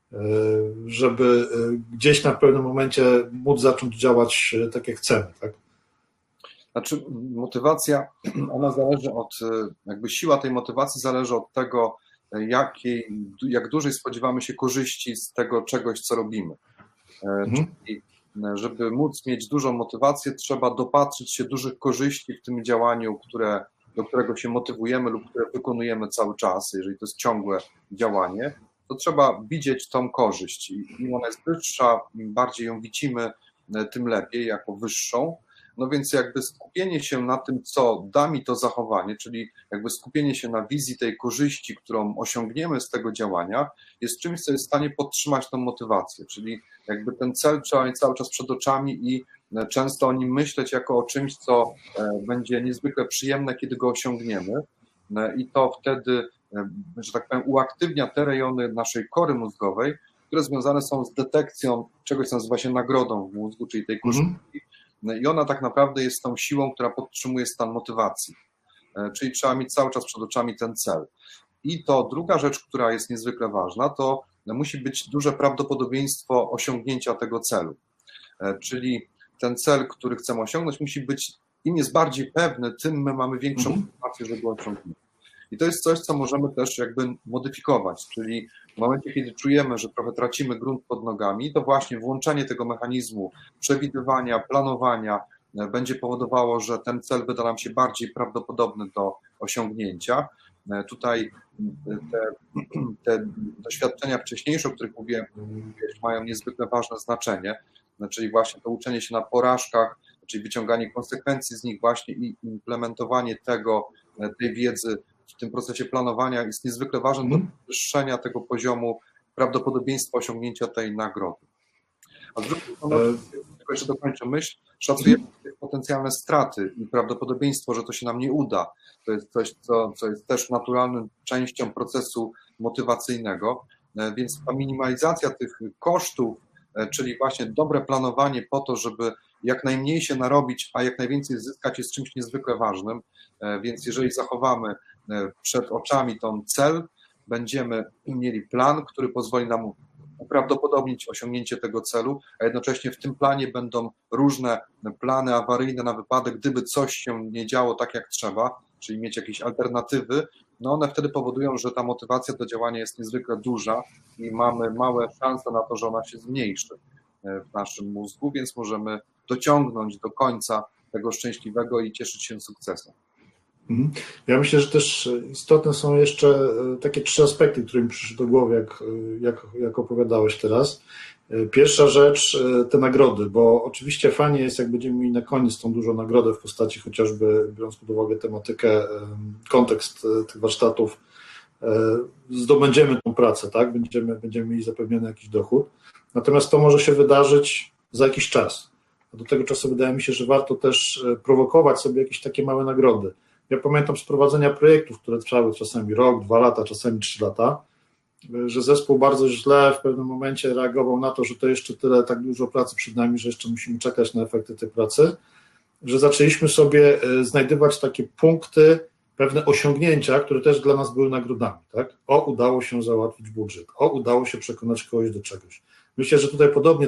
żeby gdzieś na pewnym momencie móc zacząć działać tak, jak chcemy, tak? Znaczy, motywacja, ona zależy od, jakby siła tej motywacji zależy od tego, jak dużej spodziewamy się korzyści z tego czegoś, co robimy. Czyli żeby móc mieć dużą motywację, trzeba dopatrzyć się dużych korzyści w tym działaniu, do którego się motywujemy lub które wykonujemy cały czas. Jeżeli to jest ciągłe działanie, to trzeba widzieć tą korzyść. Im ona jest wyższa, im bardziej ją widzimy, tym lepiej, jako wyższą. No więc jakby skupienie się na tym, co da mi to zachowanie, czyli jakby skupienie się na wizji tej korzyści, którą osiągniemy z tego działania, jest czymś, co jest w stanie podtrzymać tą motywację, czyli jakby ten cel trzeba mieć cały czas przed oczami i często o nim myśleć jako o czymś, co będzie niezwykle przyjemne, kiedy go osiągniemy i to wtedy, że tak powiem, uaktywnia te rejony naszej kory mózgowej, które związane są z detekcją czegoś, co nazywa się nagrodą w mózgu, czyli tej korzyści. I ona tak naprawdę jest tą siłą, która podtrzymuje stan motywacji. Czyli trzeba mieć cały czas przed oczami ten cel. I to druga rzecz, która jest niezwykle ważna, to musi być duże prawdopodobieństwo osiągnięcia tego celu. Czyli ten cel, który chcemy osiągnąć, musi być, im jest bardziej pewny, tym my mamy większą motywację, żeby go osiągnąć. I to jest coś, co możemy też jakby modyfikować, czyli w momencie, kiedy czujemy, że trochę tracimy grunt pod nogami, to właśnie włączenie tego mechanizmu przewidywania, planowania będzie powodowało, że ten cel wyda nam się bardziej prawdopodobny do osiągnięcia. Tutaj te doświadczenia wcześniejsze, o których mówiłem, mają niezwykle ważne znaczenie, czyli właśnie to uczenie się na porażkach, czyli wyciąganie konsekwencji z nich właśnie i implementowanie tej wiedzy w tym procesie planowania jest niezwykle ważne do podwyższenia tego poziomu prawdopodobieństwa osiągnięcia tej nagrody. A z drugiej strony, tylko jeszcze dokończę myśl, szacujemy potencjalne straty i prawdopodobieństwo, że to się nam nie uda. To jest coś, co jest też naturalną częścią procesu motywacyjnego, więc ta minimalizacja tych kosztów, czyli właśnie dobre planowanie po to, żeby jak najmniej się narobić, a jak najwięcej zyskać, jest czymś niezwykle ważnym, więc jeżeli zachowamy przed oczami ten cel, będziemy mieli plan, który pozwoli nam uprawdopodobnić osiągnięcie tego celu, a jednocześnie w tym planie będą różne plany awaryjne na wypadek, gdyby coś się nie działo tak jak trzeba, czyli mieć jakieś alternatywy, no one wtedy powodują, że ta motywacja do działania jest niezwykle duża i mamy małe szanse na to, że ona się zmniejszy w naszym mózgu, więc możemy dociągnąć do końca tego szczęśliwego i cieszyć się sukcesem. Ja myślę, że też istotne są jeszcze takie 3 aspekty, które mi przyszły do głowy, jak opowiadałeś teraz. Pierwsza rzecz, te nagrody, bo oczywiście fajnie jest, jak będziemy mieli na koniec tą dużą nagrodę w postaci chociażby, biorąc pod uwagę tematykę, kontekst tych warsztatów, zdobędziemy tą pracę, tak? Będziemy mieli zapewniony jakiś dochód. Natomiast to może się wydarzyć za jakiś czas. A do tego czasu wydaje mi się, że warto też prowokować sobie jakieś takie małe nagrody. Ja pamiętam z prowadzenia projektów, które trwały czasami rok, 2 lata, czasami 3 lata, że zespół bardzo źle w pewnym momencie reagował na to, że to jeszcze tyle, tak dużo pracy przed nami, że jeszcze musimy czekać na efekty tej pracy, że zaczęliśmy sobie znajdywać takie punkty, pewne osiągnięcia, które też dla nas były nagrodami. Tak? Udało się załatwić budżet, udało się przekonać kogoś do czegoś. Myślę, że tutaj podobnie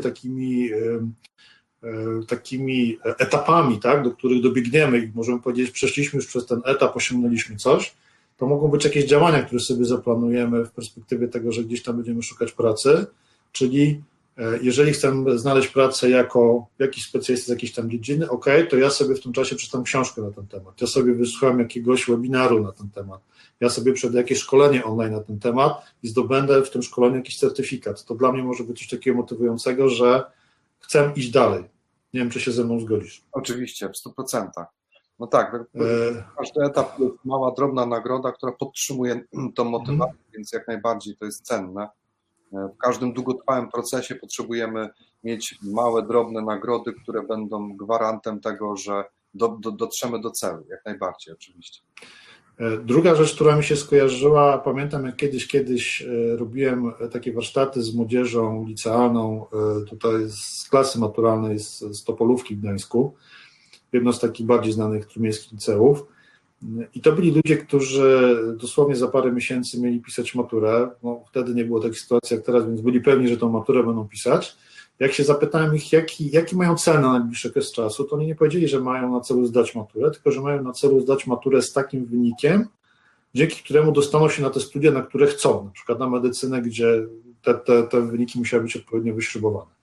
takimi etapami, tak, do których dobiegniemy i możemy powiedzieć, przeszliśmy już przez ten etap, osiągnęliśmy coś, to mogą być jakieś działania, które sobie zaplanujemy w perspektywie tego, że gdzieś tam będziemy szukać pracy, czyli jeżeli chcę znaleźć pracę jako jakiś specjalista z jakiejś tam dziedziny, to ja sobie w tym czasie przeczytam książkę na ten temat, ja sobie wysłucham jakiegoś webinaru na ten temat, ja sobie przejdę jakieś szkolenie online na ten temat i zdobędę w tym szkoleniu jakiś certyfikat. To dla mnie może być coś takiego motywującego, że chcę iść dalej. Nie wiem, czy się ze mną zgodzisz. Oczywiście, w 100%. No tak, każdy etap to jest mała, drobna nagroda, która podtrzymuje tą motywację, więc jak najbardziej to jest cenne. W każdym długotrwałym procesie potrzebujemy mieć małe, drobne nagrody, które będą gwarantem tego, że dotrzemy do celu, jak najbardziej oczywiście. Druga rzecz, która mi się skojarzyła, pamiętam jak kiedyś robiłem takie warsztaty z młodzieżą licealną, tutaj z klasy maturalnej z Topolówki w Gdańsku, jedno z takich bardziej znanych trójmiejskich liceów. I to byli ludzie, którzy dosłownie za parę miesięcy mieli pisać maturę. No, wtedy nie było takiej sytuacji jak teraz, więc byli pewni, że tą maturę będą pisać. Jak się zapytałem ich, jaki mają cel na najbliższy okres czasu, to oni nie powiedzieli, że mają na celu zdać maturę, tylko że mają na celu zdać maturę z takim wynikiem, dzięki któremu dostaną się na te studia, na które chcą, na przykład na medycynę, gdzie te wyniki musiały być odpowiednio wyśrubowane.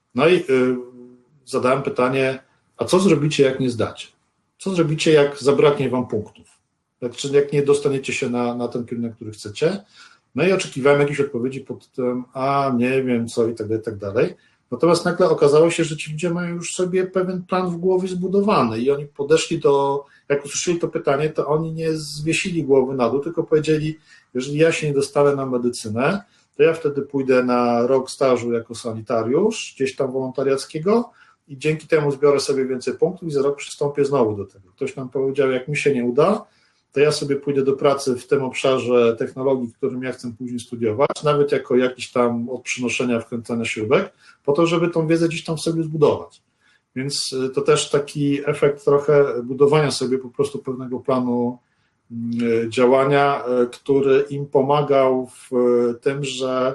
No i zadałem pytanie, a co zrobicie, jak nie zdacie? Co zrobicie, jak zabraknie wam punktów? Czyli jak nie dostaniecie się na ten kierunek, który chcecie? No i oczekiwałem jakiejś odpowiedzi pod tytułem, a nie wiem co i tak dalej. Natomiast nagle okazało się, że ci ludzie mają już sobie pewien plan w głowie zbudowany i oni podeszli jak usłyszeli to pytanie, to oni nie zwiesili głowy na dół, tylko powiedzieli, jeżeli ja się nie dostanę na medycynę, to ja wtedy pójdę na rok stażu jako sanitariusz, gdzieś tam wolontariackiego i dzięki temu zbiorę sobie więcej punktów i za rok przystąpię znowu do tego. Ktoś nam powiedział, jak mi się nie uda, to ja sobie pójdę do pracy w tym obszarze technologii, którym ja chcę później studiować, nawet jako jakiś tam od przynoszenia, wkręcania śrubek, po to, żeby tą wiedzę gdzieś tam sobie zbudować. Więc to też taki efekt trochę budowania sobie po prostu pewnego planu działania, który im pomagał w tym, że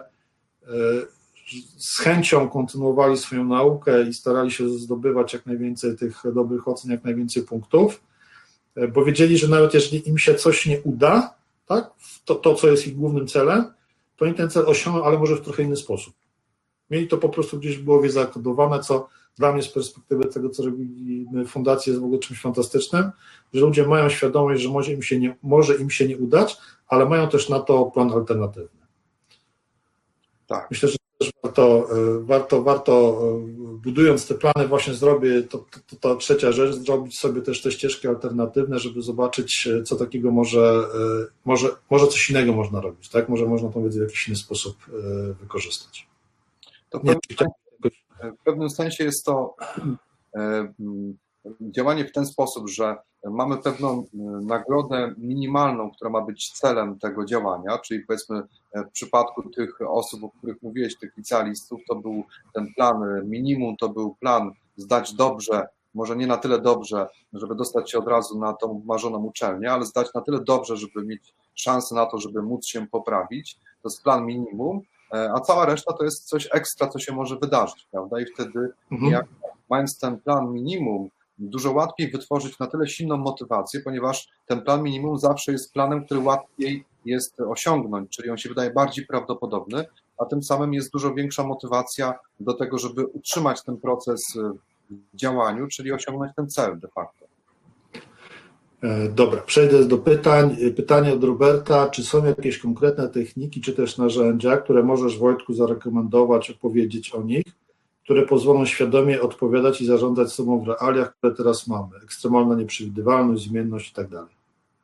z chęcią kontynuowali swoją naukę i starali się zdobywać jak najwięcej tych dobrych ocen, jak najwięcej punktów, bo wiedzieli, że nawet jeżeli im się coś nie uda, tak, to co jest ich głównym celem, to oni ten cel osiągną, ale może w trochę inny sposób. Mieli to po prostu gdzieś w głowie zakodowane, co dla mnie z perspektywy tego, co robimy w fundacji, jest w ogóle czymś fantastycznym, że ludzie mają świadomość, że może im się nie udać, ale mają też na to plan alternatywny. Tak. Myślę, że też warto budując te plany, właśnie zrobię to trzecia rzecz, zrobić sobie też te ścieżki alternatywne, żeby zobaczyć, co takiego może coś innego można robić, tak? Może można tą wiedzę w jakiś inny sposób wykorzystać. To w pewnym sensie jest to działanie w ten sposób, że mamy pewną nagrodę minimalną, która ma być celem tego działania, czyli powiedzmy w przypadku tych osób, o których mówiłeś, tych licealistów, to był ten plan minimum, to był plan zdać dobrze, może nie na tyle dobrze, żeby dostać się od razu na tą marzoną uczelnię, ale zdać na tyle dobrze, żeby mieć szansę na to, żeby móc się poprawić. To jest plan minimum, a cała reszta to jest coś ekstra, co się może wydarzyć, prawda? I wtedy, mając ten plan minimum, dużo łatwiej wytworzyć na tyle silną motywację, ponieważ ten plan minimum zawsze jest planem, który łatwiej jest osiągnąć, czyli on się wydaje bardziej prawdopodobny, a tym samym jest dużo większa motywacja do tego, żeby utrzymać ten proces w działaniu, czyli osiągnąć ten cel de facto. Dobra, przejdę do pytań. Pytanie od Roberta. Czy są jakieś konkretne techniki, czy też narzędzia, które możesz, Wojtku, zarekomendować, opowiedzieć o nich, które pozwolą świadomie odpowiadać i zarządzać sobą w realiach, które teraz mamy? Ekstremalna nieprzewidywalność, zmienność i tak dalej.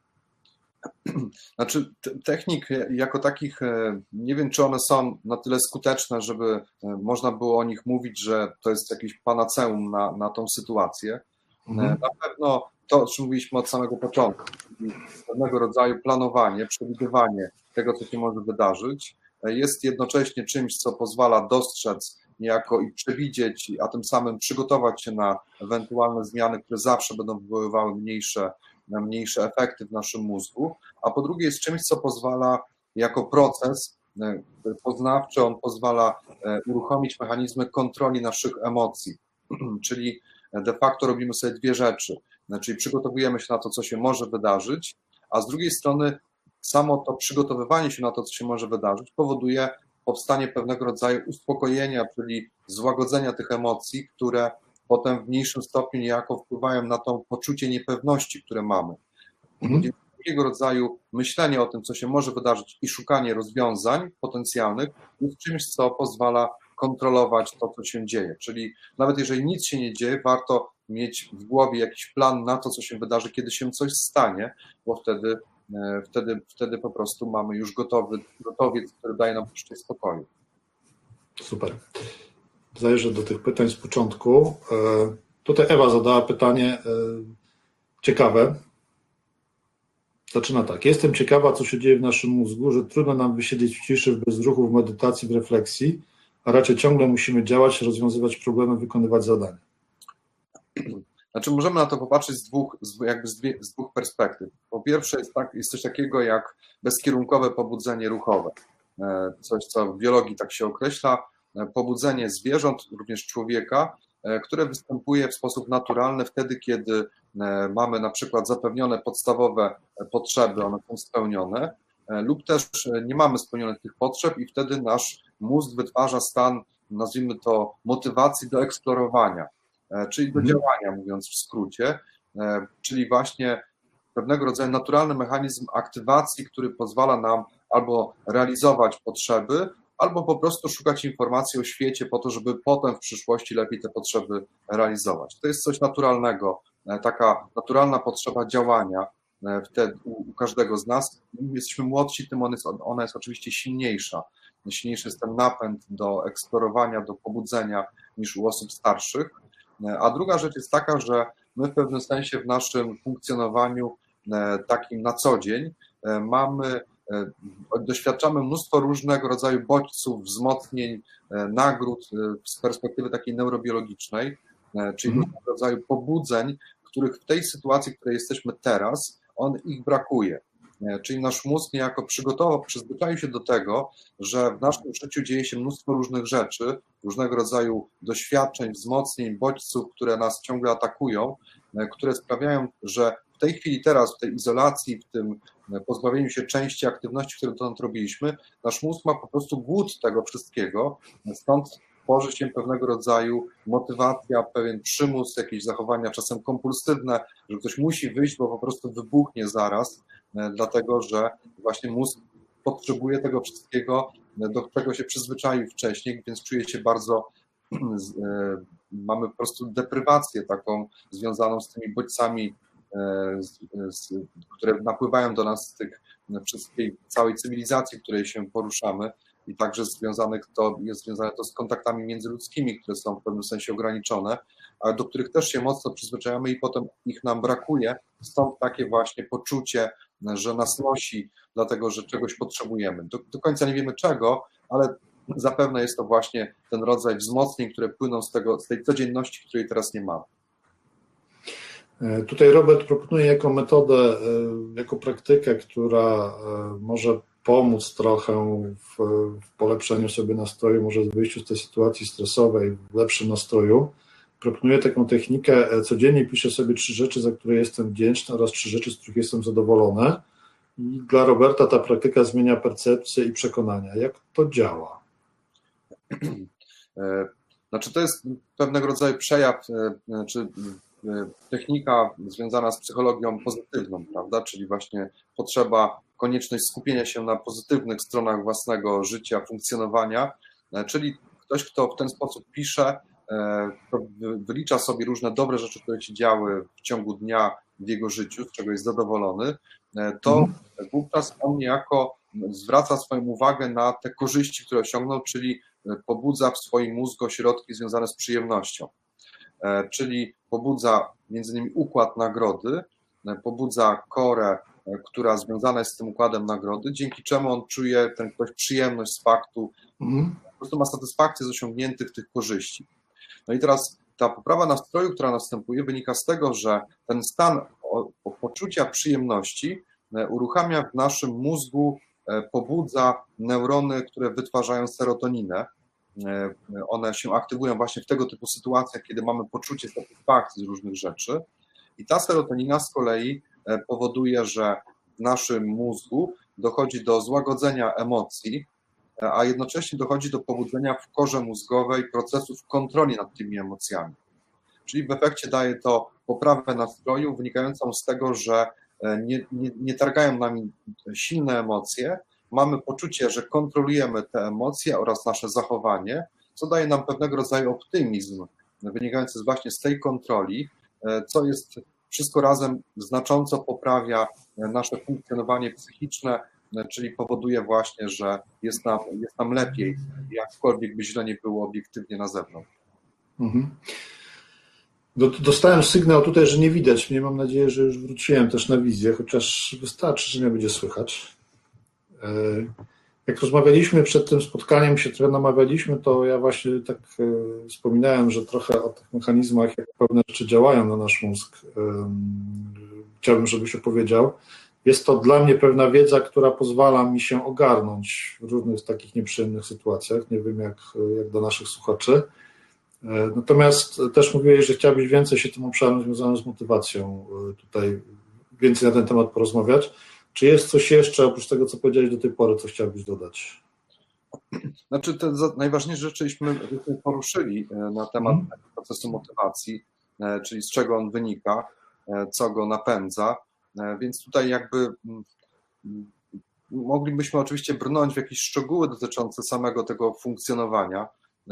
Znaczy, technik jako takich, nie wiem, czy one są na tyle skuteczne, żeby można było o nich mówić, że to jest jakieś panaceum na tą sytuację. Na pewno to, o czym mówiliśmy od samego początku, czyli pewnego rodzaju planowanie, przewidywanie tego, co się może wydarzyć, jest jednocześnie czymś, co pozwala dostrzec niejako i przewidzieć, a tym samym przygotować się na ewentualne zmiany, które zawsze będą wywoływały mniejsze efekty w naszym mózgu, a po drugie jest czymś, co pozwala jako proces poznawczy, on pozwala uruchomić mechanizmy kontroli naszych emocji, czyli de facto robimy sobie dwie rzeczy, czyli przygotowujemy się na to, co się może wydarzyć, a z drugiej strony samo to przygotowywanie się na to, co się może wydarzyć, powoduje powstanie pewnego rodzaju uspokojenia, czyli złagodzenia tych emocji, które potem w mniejszym stopniu niejako wpływają na to poczucie niepewności, które mamy. Takiego rodzaju myślenie o tym, co się może wydarzyć i szukanie rozwiązań potencjalnych jest czymś, co pozwala kontrolować to, co się dzieje. Czyli nawet jeżeli nic się nie dzieje, warto mieć w głowie jakiś plan na to, co się wydarzy, kiedy się coś stanie, bo wtedy po prostu mamy już gotowiec, który daje nam poczucie spokoju. Super. Zajrzę do tych pytań z początku. Tutaj Ewa zadała pytanie ciekawe. Zaczyna tak. Jestem ciekawa, co się dzieje w naszym mózgu, że trudno nam wysiedzieć w ciszy, w bezruchu, w medytacji, w refleksji, a raczej ciągle musimy działać, rozwiązywać problemy, wykonywać zadania. Znaczy możemy na to popatrzeć z dwóch perspektyw. Po pierwsze jest coś takiego jak bezkierunkowe pobudzenie ruchowe. Coś, co w biologii tak się określa. Pobudzenie zwierząt, również człowieka, które występuje w sposób naturalny wtedy, kiedy mamy na przykład zapewnione podstawowe potrzeby, one są spełnione, lub też nie mamy spełnionych tych potrzeb i wtedy nasz mózg wytwarza stan nazwijmy to, motywacji do eksplorowania, czyli do działania, mówiąc w skrócie, czyli właśnie pewnego rodzaju naturalny mechanizm aktywacji, który pozwala nam albo realizować potrzeby, albo po prostu szukać informacji o świecie po to, żeby potem w przyszłości lepiej te potrzeby realizować. To jest coś naturalnego, taka naturalna potrzeba działania u każdego z nas. Im jesteśmy młodsi, tym ona jest oczywiście silniejsza. Silniejszy jest ten napęd do eksplorowania, do pobudzenia niż u osób starszych. A druga rzecz jest taka, że my w pewnym sensie w naszym funkcjonowaniu takim na co dzień doświadczamy mnóstwo różnego rodzaju bodźców, wzmocnień, nagród z perspektywy takiej neurobiologicznej, czyli różnego rodzaju pobudzeń, których w tej sytuacji, w której jesteśmy teraz, ich brakuje. Czyli nasz mózg niejako przyzwyczaił się do tego, że w naszym życiu dzieje się mnóstwo różnych rzeczy, różnego rodzaju doświadczeń, wzmocnień, bodźców, które nas ciągle atakują, które sprawiają, że w tej chwili teraz, w tej izolacji, w tym pozbawieniu się części aktywności, które dotąd robiliśmy, nasz mózg ma po prostu głód tego wszystkiego, stąd tworzy się pewnego rodzaju motywacja, pewien przymus, jakieś zachowania czasem kompulsywne, że ktoś musi wyjść, bo po prostu wybuchnie zaraz, dlatego że właśnie mózg potrzebuje tego wszystkiego, do czego się przyzwyczaił wcześniej, więc czuje się bardzo, mamy po prostu deprywację taką związaną z tymi bodźcami, które napływają do nas przez tej całej cywilizacji, w której się poruszamy i także jest związane to z kontaktami międzyludzkimi, które są w pewnym sensie ograniczone, ale do których też się mocno przyzwyczajamy i potem ich nam brakuje, stąd takie właśnie poczucie, że nas nosi, dlatego że czegoś potrzebujemy. Do końca nie wiemy czego, ale zapewne jest to właśnie ten rodzaj wzmocnień, które płyną z tej codzienności, której teraz nie mamy. Tutaj Robert proponuje jako metodę, jako praktykę, która może pomóc trochę w polepszeniu sobie nastroju, może w wyjściu z tej sytuacji stresowej, w lepszym nastroju. Proponuję taką technikę, codziennie piszę sobie 3 rzeczy, za które jestem wdzięczny oraz 3 rzeczy, z których jestem zadowolony. I dla Roberta ta praktyka zmienia percepcję i przekonania. Jak to działa? Znaczy to jest pewnego rodzaju przejaw, czy technika związana z psychologią pozytywną, prawda? Czyli właśnie konieczność skupienia się na pozytywnych stronach własnego życia, funkcjonowania, czyli ktoś, kto w ten sposób pisze, to wylicza sobie różne dobre rzeczy, które się działy w ciągu dnia w jego życiu, z czego jest zadowolony, to wówczas on niejako zwraca swoją uwagę na te korzyści, które osiągnął, czyli pobudza w swoim mózgu ośrodki związane z przyjemnością. Czyli pobudza między innymi układ nagrody, pobudza korę, która związana jest z tym układem nagrody, dzięki czemu on czuje ktoś przyjemność z faktu, po prostu ma satysfakcję z osiągniętych tych korzyści. No i teraz ta poprawa nastroju, która następuje, wynika z tego, że ten stan poczucia przyjemności uruchamia w naszym mózgu, pobudza neurony, które wytwarzają serotoninę. One się aktywują właśnie w tego typu sytuacjach, kiedy mamy poczucie satysfakcji z różnych rzeczy. I ta serotonina z kolei powoduje, że w naszym mózgu dochodzi do złagodzenia emocji, a jednocześnie dochodzi do pobudzenia w korze mózgowej procesów kontroli nad tymi emocjami. Czyli w efekcie daje to poprawę nastroju wynikającą z tego, że nie targają nami silne emocje, mamy poczucie, że kontrolujemy te emocje oraz nasze zachowanie, co daje nam pewnego rodzaju optymizm wynikający właśnie z tej kontroli, co jest wszystko razem znacząco poprawia nasze funkcjonowanie psychiczne, czyli powoduje właśnie, że jest nam lepiej, jakkolwiek by źle nie było obiektywnie na zewnątrz. Dostałem sygnał tutaj, że nie widać mnie. Mam nadzieję, że już wróciłem też na wizję, chociaż wystarczy, że mnie będzie słychać. Jak rozmawialiśmy przed tym spotkaniem, się trochę namawialiśmy, to ja właśnie tak wspominałem, że trochę o tych mechanizmach, jak pewne rzeczy działają na nasz mózg. Chciałbym, żebyś opowiedział. Jest to dla mnie pewna wiedza, która pozwala mi się ogarnąć w różnych takich nieprzyjemnych sytuacjach. Nie wiem, jak dla naszych słuchaczy. Natomiast też mówiłeś, że chciałbyś więcej się tym obszarem związanym z motywacją tutaj więcej na ten temat porozmawiać. Czy jest coś jeszcze, oprócz tego, co powiedziałeś do tej pory, co chciałbyś dodać? Znaczy, te najważniejsze rzeczyśmy poruszyli na temat procesu motywacji, czyli z czego on wynika, co go napędza, więc tutaj jakby moglibyśmy oczywiście brnąć w jakieś szczegóły dotyczące samego tego funkcjonowania,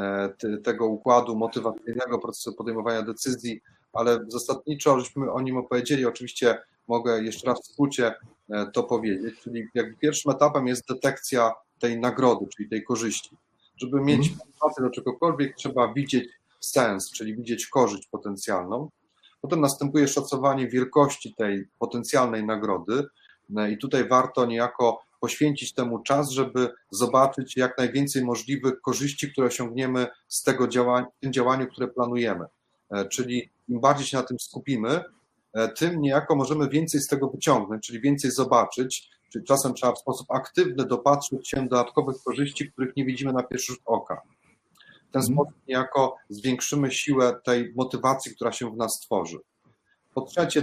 tego układu motywacyjnego, procesu podejmowania decyzji, ale zasadniczo żeśmy o nim opowiedzieli. Oczywiście mogę jeszcze raz w skrócie to powiedzieć, czyli jakby pierwszym etapem jest detekcja tej nagrody, czyli tej korzyści. Żeby mieć motywację do czegokolwiek, trzeba widzieć sens, czyli widzieć korzyść potencjalną. Potem następuje szacowanie wielkości tej potencjalnej nagrody i tutaj warto niejako poświęcić temu czas, żeby zobaczyć jak najwięcej możliwych korzyści, które osiągniemy z tego tym działaniu, które planujemy. Czyli im bardziej się na tym skupimy, tym niejako możemy więcej z tego wyciągnąć, czyli więcej zobaczyć, czyli czasem trzeba w sposób aktywny dopatrzyć się dodatkowych korzyści, których nie widzimy na pierwszy rzut oka. W ten sposób niejako zwiększymy siłę tej motywacji, która się w nas tworzy. Po trzecie,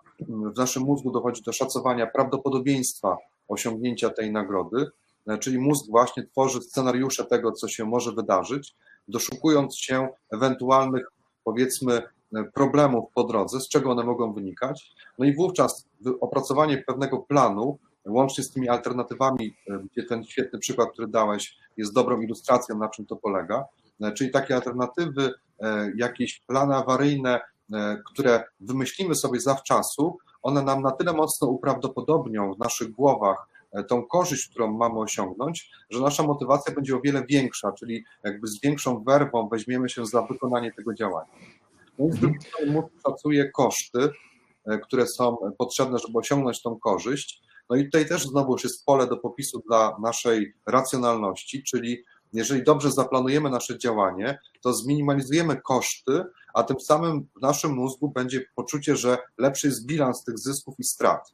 w naszym mózgu dochodzi do szacowania prawdopodobieństwa osiągnięcia tej nagrody, czyli mózg właśnie tworzy scenariusze tego, co się może wydarzyć, doszukując się ewentualnych, powiedzmy, problemów po drodze, z czego one mogą wynikać. No i wówczas opracowanie pewnego planu, łącznie z tymi alternatywami, gdzie ten świetny przykład, który dałeś, jest dobrą ilustracją, na czym to polega, czyli takie alternatywy, jakieś plany awaryjne, które wymyślimy sobie zawczasu, one nam na tyle mocno uprawdopodobnią w naszych głowach tą korzyść, którą mamy osiągnąć, że nasza motywacja będzie o wiele większa, czyli jakby z większą werwą weźmiemy się za wykonanie tego działania. No i z drugiej strony mózg szacuje koszty, które są potrzebne, żeby osiągnąć tą korzyść. No i tutaj też znowu już jest pole do popisu dla naszej racjonalności, czyli jeżeli dobrze zaplanujemy nasze działanie, to zminimalizujemy koszty, a tym samym w naszym mózgu będzie poczucie, że lepszy jest bilans tych zysków i strat.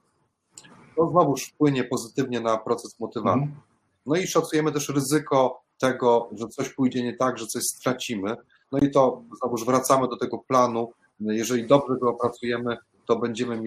To znowuż wpłynie pozytywnie na proces motywacji. No i szacujemy też ryzyko tego, że coś pójdzie nie tak, że coś stracimy. No i to znowuż wracamy do tego planu. Jeżeli dobrze go opracujemy, to będziemy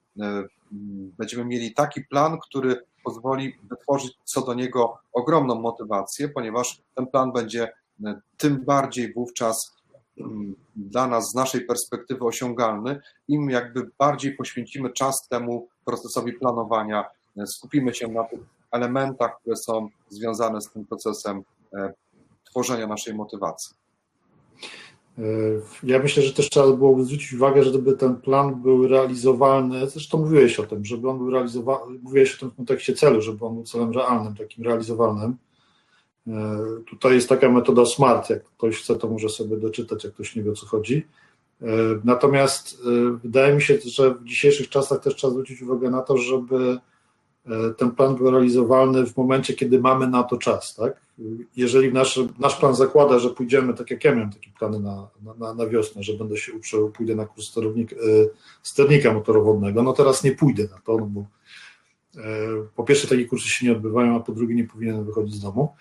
mieli taki plan, który pozwoli wytworzyć co do niego ogromną motywację, ponieważ ten plan będzie tym bardziej wówczas dla nas z naszej perspektywy osiągalny, im jakby bardziej poświęcimy czas temu procesowi planowania, skupimy się na tych elementach, które są związane z tym procesem tworzenia naszej motywacji. Ja myślę, że też trzeba byłoby zwrócić uwagę, że gdyby ten plan był realizowalny, zresztą mówiłeś o tym, żeby on był realizowany, mówiłeś o tym w kontekście celu, żeby on był celem realnym, takim realizowalnym. Tutaj jest taka metoda SMART, jak ktoś chce, to może sobie doczytać, jak ktoś nie wie, o co chodzi. Natomiast wydaje mi się, że w dzisiejszych czasach też trzeba zwrócić uwagę na to, żeby ten plan był realizowalny w momencie, kiedy mamy na to czas, tak? Jeżeli nasz plan zakłada, że pójdziemy, tak jak ja miałem takie plany na wiosnę, że będę się uczył, pójdę na kurs sternika motorowodnego, no teraz nie pójdę na to, no bo po pierwsze takie kursy się nie odbywają, a po drugie nie powinienem wychodzić z domu.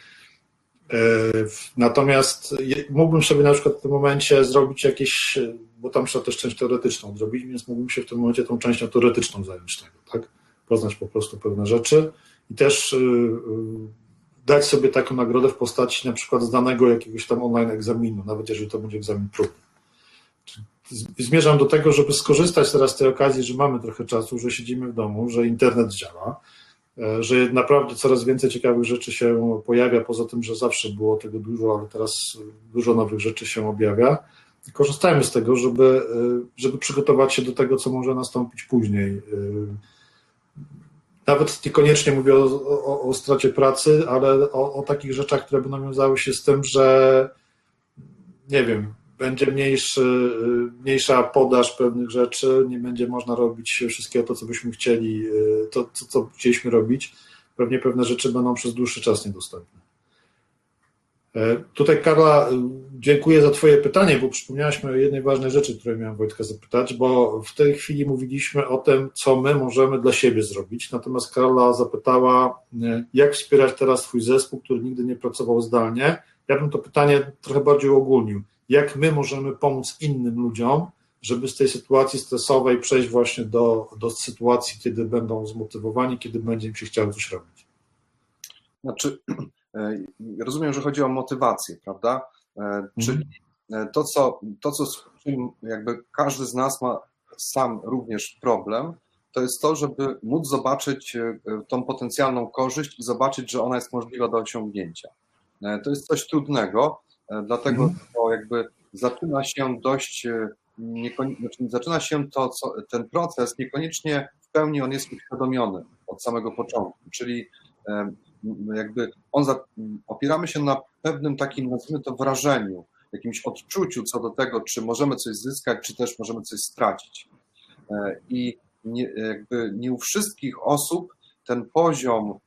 Natomiast mógłbym sobie na przykład w tym momencie zrobić jakieś, bo tam trzeba też część teoretyczną zrobić, więc mógłbym się w tym momencie tą częścią teoretyczną zająć tego, tak? Poznać po prostu pewne rzeczy i też dać sobie taką nagrodę w postaci na przykład zdanego jakiegoś tam online egzaminu, nawet jeżeli to będzie egzamin próbny. Zmierzam do tego, żeby skorzystać teraz z tej okazji, że mamy trochę czasu, że siedzimy w domu, że internet działa, że naprawdę coraz więcej ciekawych rzeczy się pojawia, poza tym, że zawsze było tego dużo, ale teraz dużo nowych rzeczy się objawia. I korzystajmy z tego, żeby przygotować się do tego, co może nastąpić później. Nawet niekoniecznie mówię o stracie pracy, ale o takich rzeczach, które będą wiązały się z tym, że nie wiem, będzie mniejsza podaż pewnych rzeczy, nie będzie można robić wszystkiego to, co byśmy chcieli, to, co chcieliśmy robić. Pewnie pewne rzeczy będą przez dłuższy czas niedostępne. Tutaj, Karla, dziękuję za Twoje pytanie, bo przypomniałaś mi o jednej ważnej rzeczy, której miałem Wojtka zapytać, bo w tej chwili mówiliśmy o tym, co my możemy dla siebie zrobić, natomiast Karla zapytała, jak wspierać teraz Twój zespół, który nigdy nie pracował zdalnie. Ja bym to pytanie trochę bardziej uogólnił. Jak my możemy pomóc innym ludziom, żeby z tej sytuacji stresowej przejść właśnie do sytuacji, kiedy będą zmotywowani, kiedy będzie im się chciało coś robić? Znaczy, rozumiem, że chodzi o motywację, prawda? Czyli z czym jakby każdy z nas ma sam również problem, to jest to, żeby móc zobaczyć tą potencjalną korzyść i zobaczyć, że ona jest możliwa do osiągnięcia. To jest coś trudnego, dlatego że jakby zaczyna się zaczyna się ten proces niekoniecznie w pełni on jest uświadomiony od samego początku, czyli jakby opieramy się na pewnym takim, nazwijmy to, wrażeniu, jakimś odczuciu co do tego, czy możemy coś zyskać, czy też możemy coś stracić. I nie u wszystkich osób ten poziom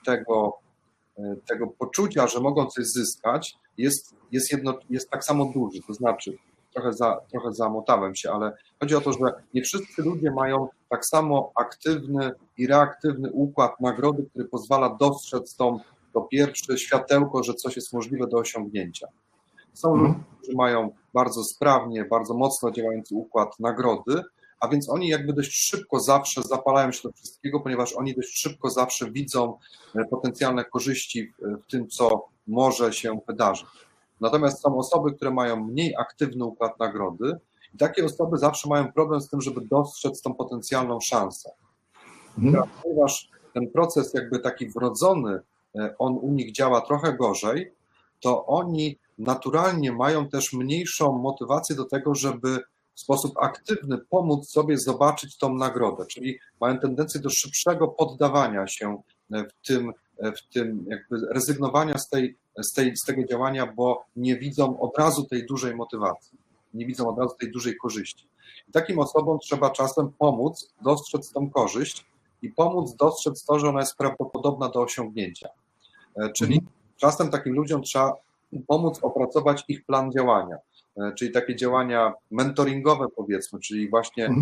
tego poczucia, że mogą coś zyskać, jest tak samo duży. To znaczy, trochę zamotałem się, ale chodzi o to, że nie wszyscy ludzie mają tak samo aktywny i reaktywny układ nagrody, który pozwala dostrzec to pierwsze światełko, że coś jest możliwe do osiągnięcia. Są ludzie, którzy mają bardzo sprawnie, bardzo mocno działający układ nagrody, a więc oni jakby dość szybko zawsze zapalają się do wszystkiego, ponieważ oni dość szybko zawsze widzą potencjalne korzyści w tym, co może się wydarzyć. Natomiast są osoby, które mają mniej aktywny układ nagrody i takie osoby zawsze mają problem z tym, żeby dostrzec tą potencjalną szansę. Ponieważ ten proces jakby taki wrodzony, on u nich działa trochę gorzej, to oni naturalnie mają też mniejszą motywację do tego, żeby w sposób aktywny pomóc sobie zobaczyć tą nagrodę, czyli mają tendencję do szybszego poddawania się w tym jakby rezygnowania z tego działania, bo nie widzą od razu tej dużej motywacji, nie widzą od razu tej dużej korzyści. I takim osobom trzeba czasem pomóc dostrzec tą korzyść i pomóc dostrzec to, że ona jest prawdopodobna do osiągnięcia. Czyli czasem takim ludziom trzeba pomóc opracować ich plan działania, czyli takie działania mentoringowe, powiedzmy, czyli właśnie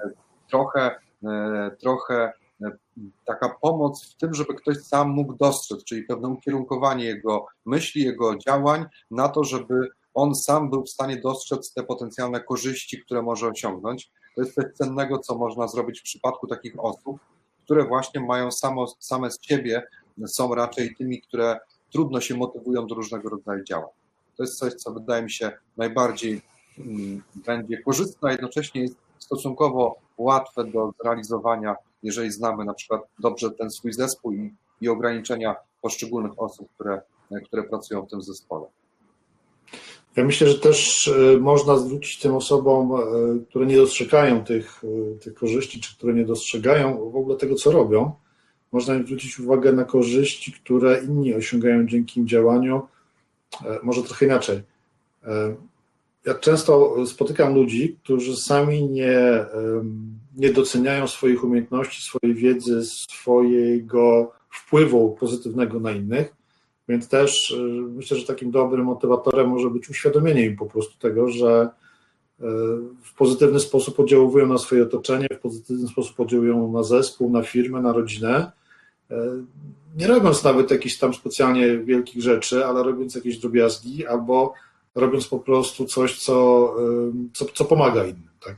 trochę taka pomoc w tym, żeby ktoś sam mógł dostrzec, czyli pewne ukierunkowanie jego myśli, jego działań na to, żeby on sam był w stanie dostrzec te potencjalne korzyści, które może osiągnąć. To jest coś cennego, co można zrobić w przypadku takich osób, które właśnie mają same z siebie, są raczej tymi, które trudno się motywują do różnego rodzaju działań. To jest coś, co wydaje mi się najbardziej będzie korzystne, a jednocześnie jest stosunkowo łatwe do zrealizowania, jeżeli znamy na przykład dobrze ten swój zespół i ograniczenia poszczególnych osób, które pracują w tym zespole. Ja myślę, że też można zwrócić tym osobom, które nie dostrzegają tych korzyści, czy które nie dostrzegają w ogóle tego, co robią, można im zwrócić uwagę na korzyści, które inni osiągają dzięki im działaniu. Może trochę inaczej. Ja często spotykam ludzi, którzy sami nie doceniają swoich umiejętności, swojej wiedzy, swojego wpływu pozytywnego na innych, więc też myślę, że takim dobrym motywatorem może być uświadomienie im po prostu tego, że w pozytywny sposób oddziałują na swoje otoczenie, w pozytywny sposób oddziałują na zespół, na firmę, na rodzinę, nie robiąc nawet jakichś tam specjalnie wielkich rzeczy, ale robiąc jakieś drobiazgi albo robiąc po prostu coś, co pomaga innym. Tak?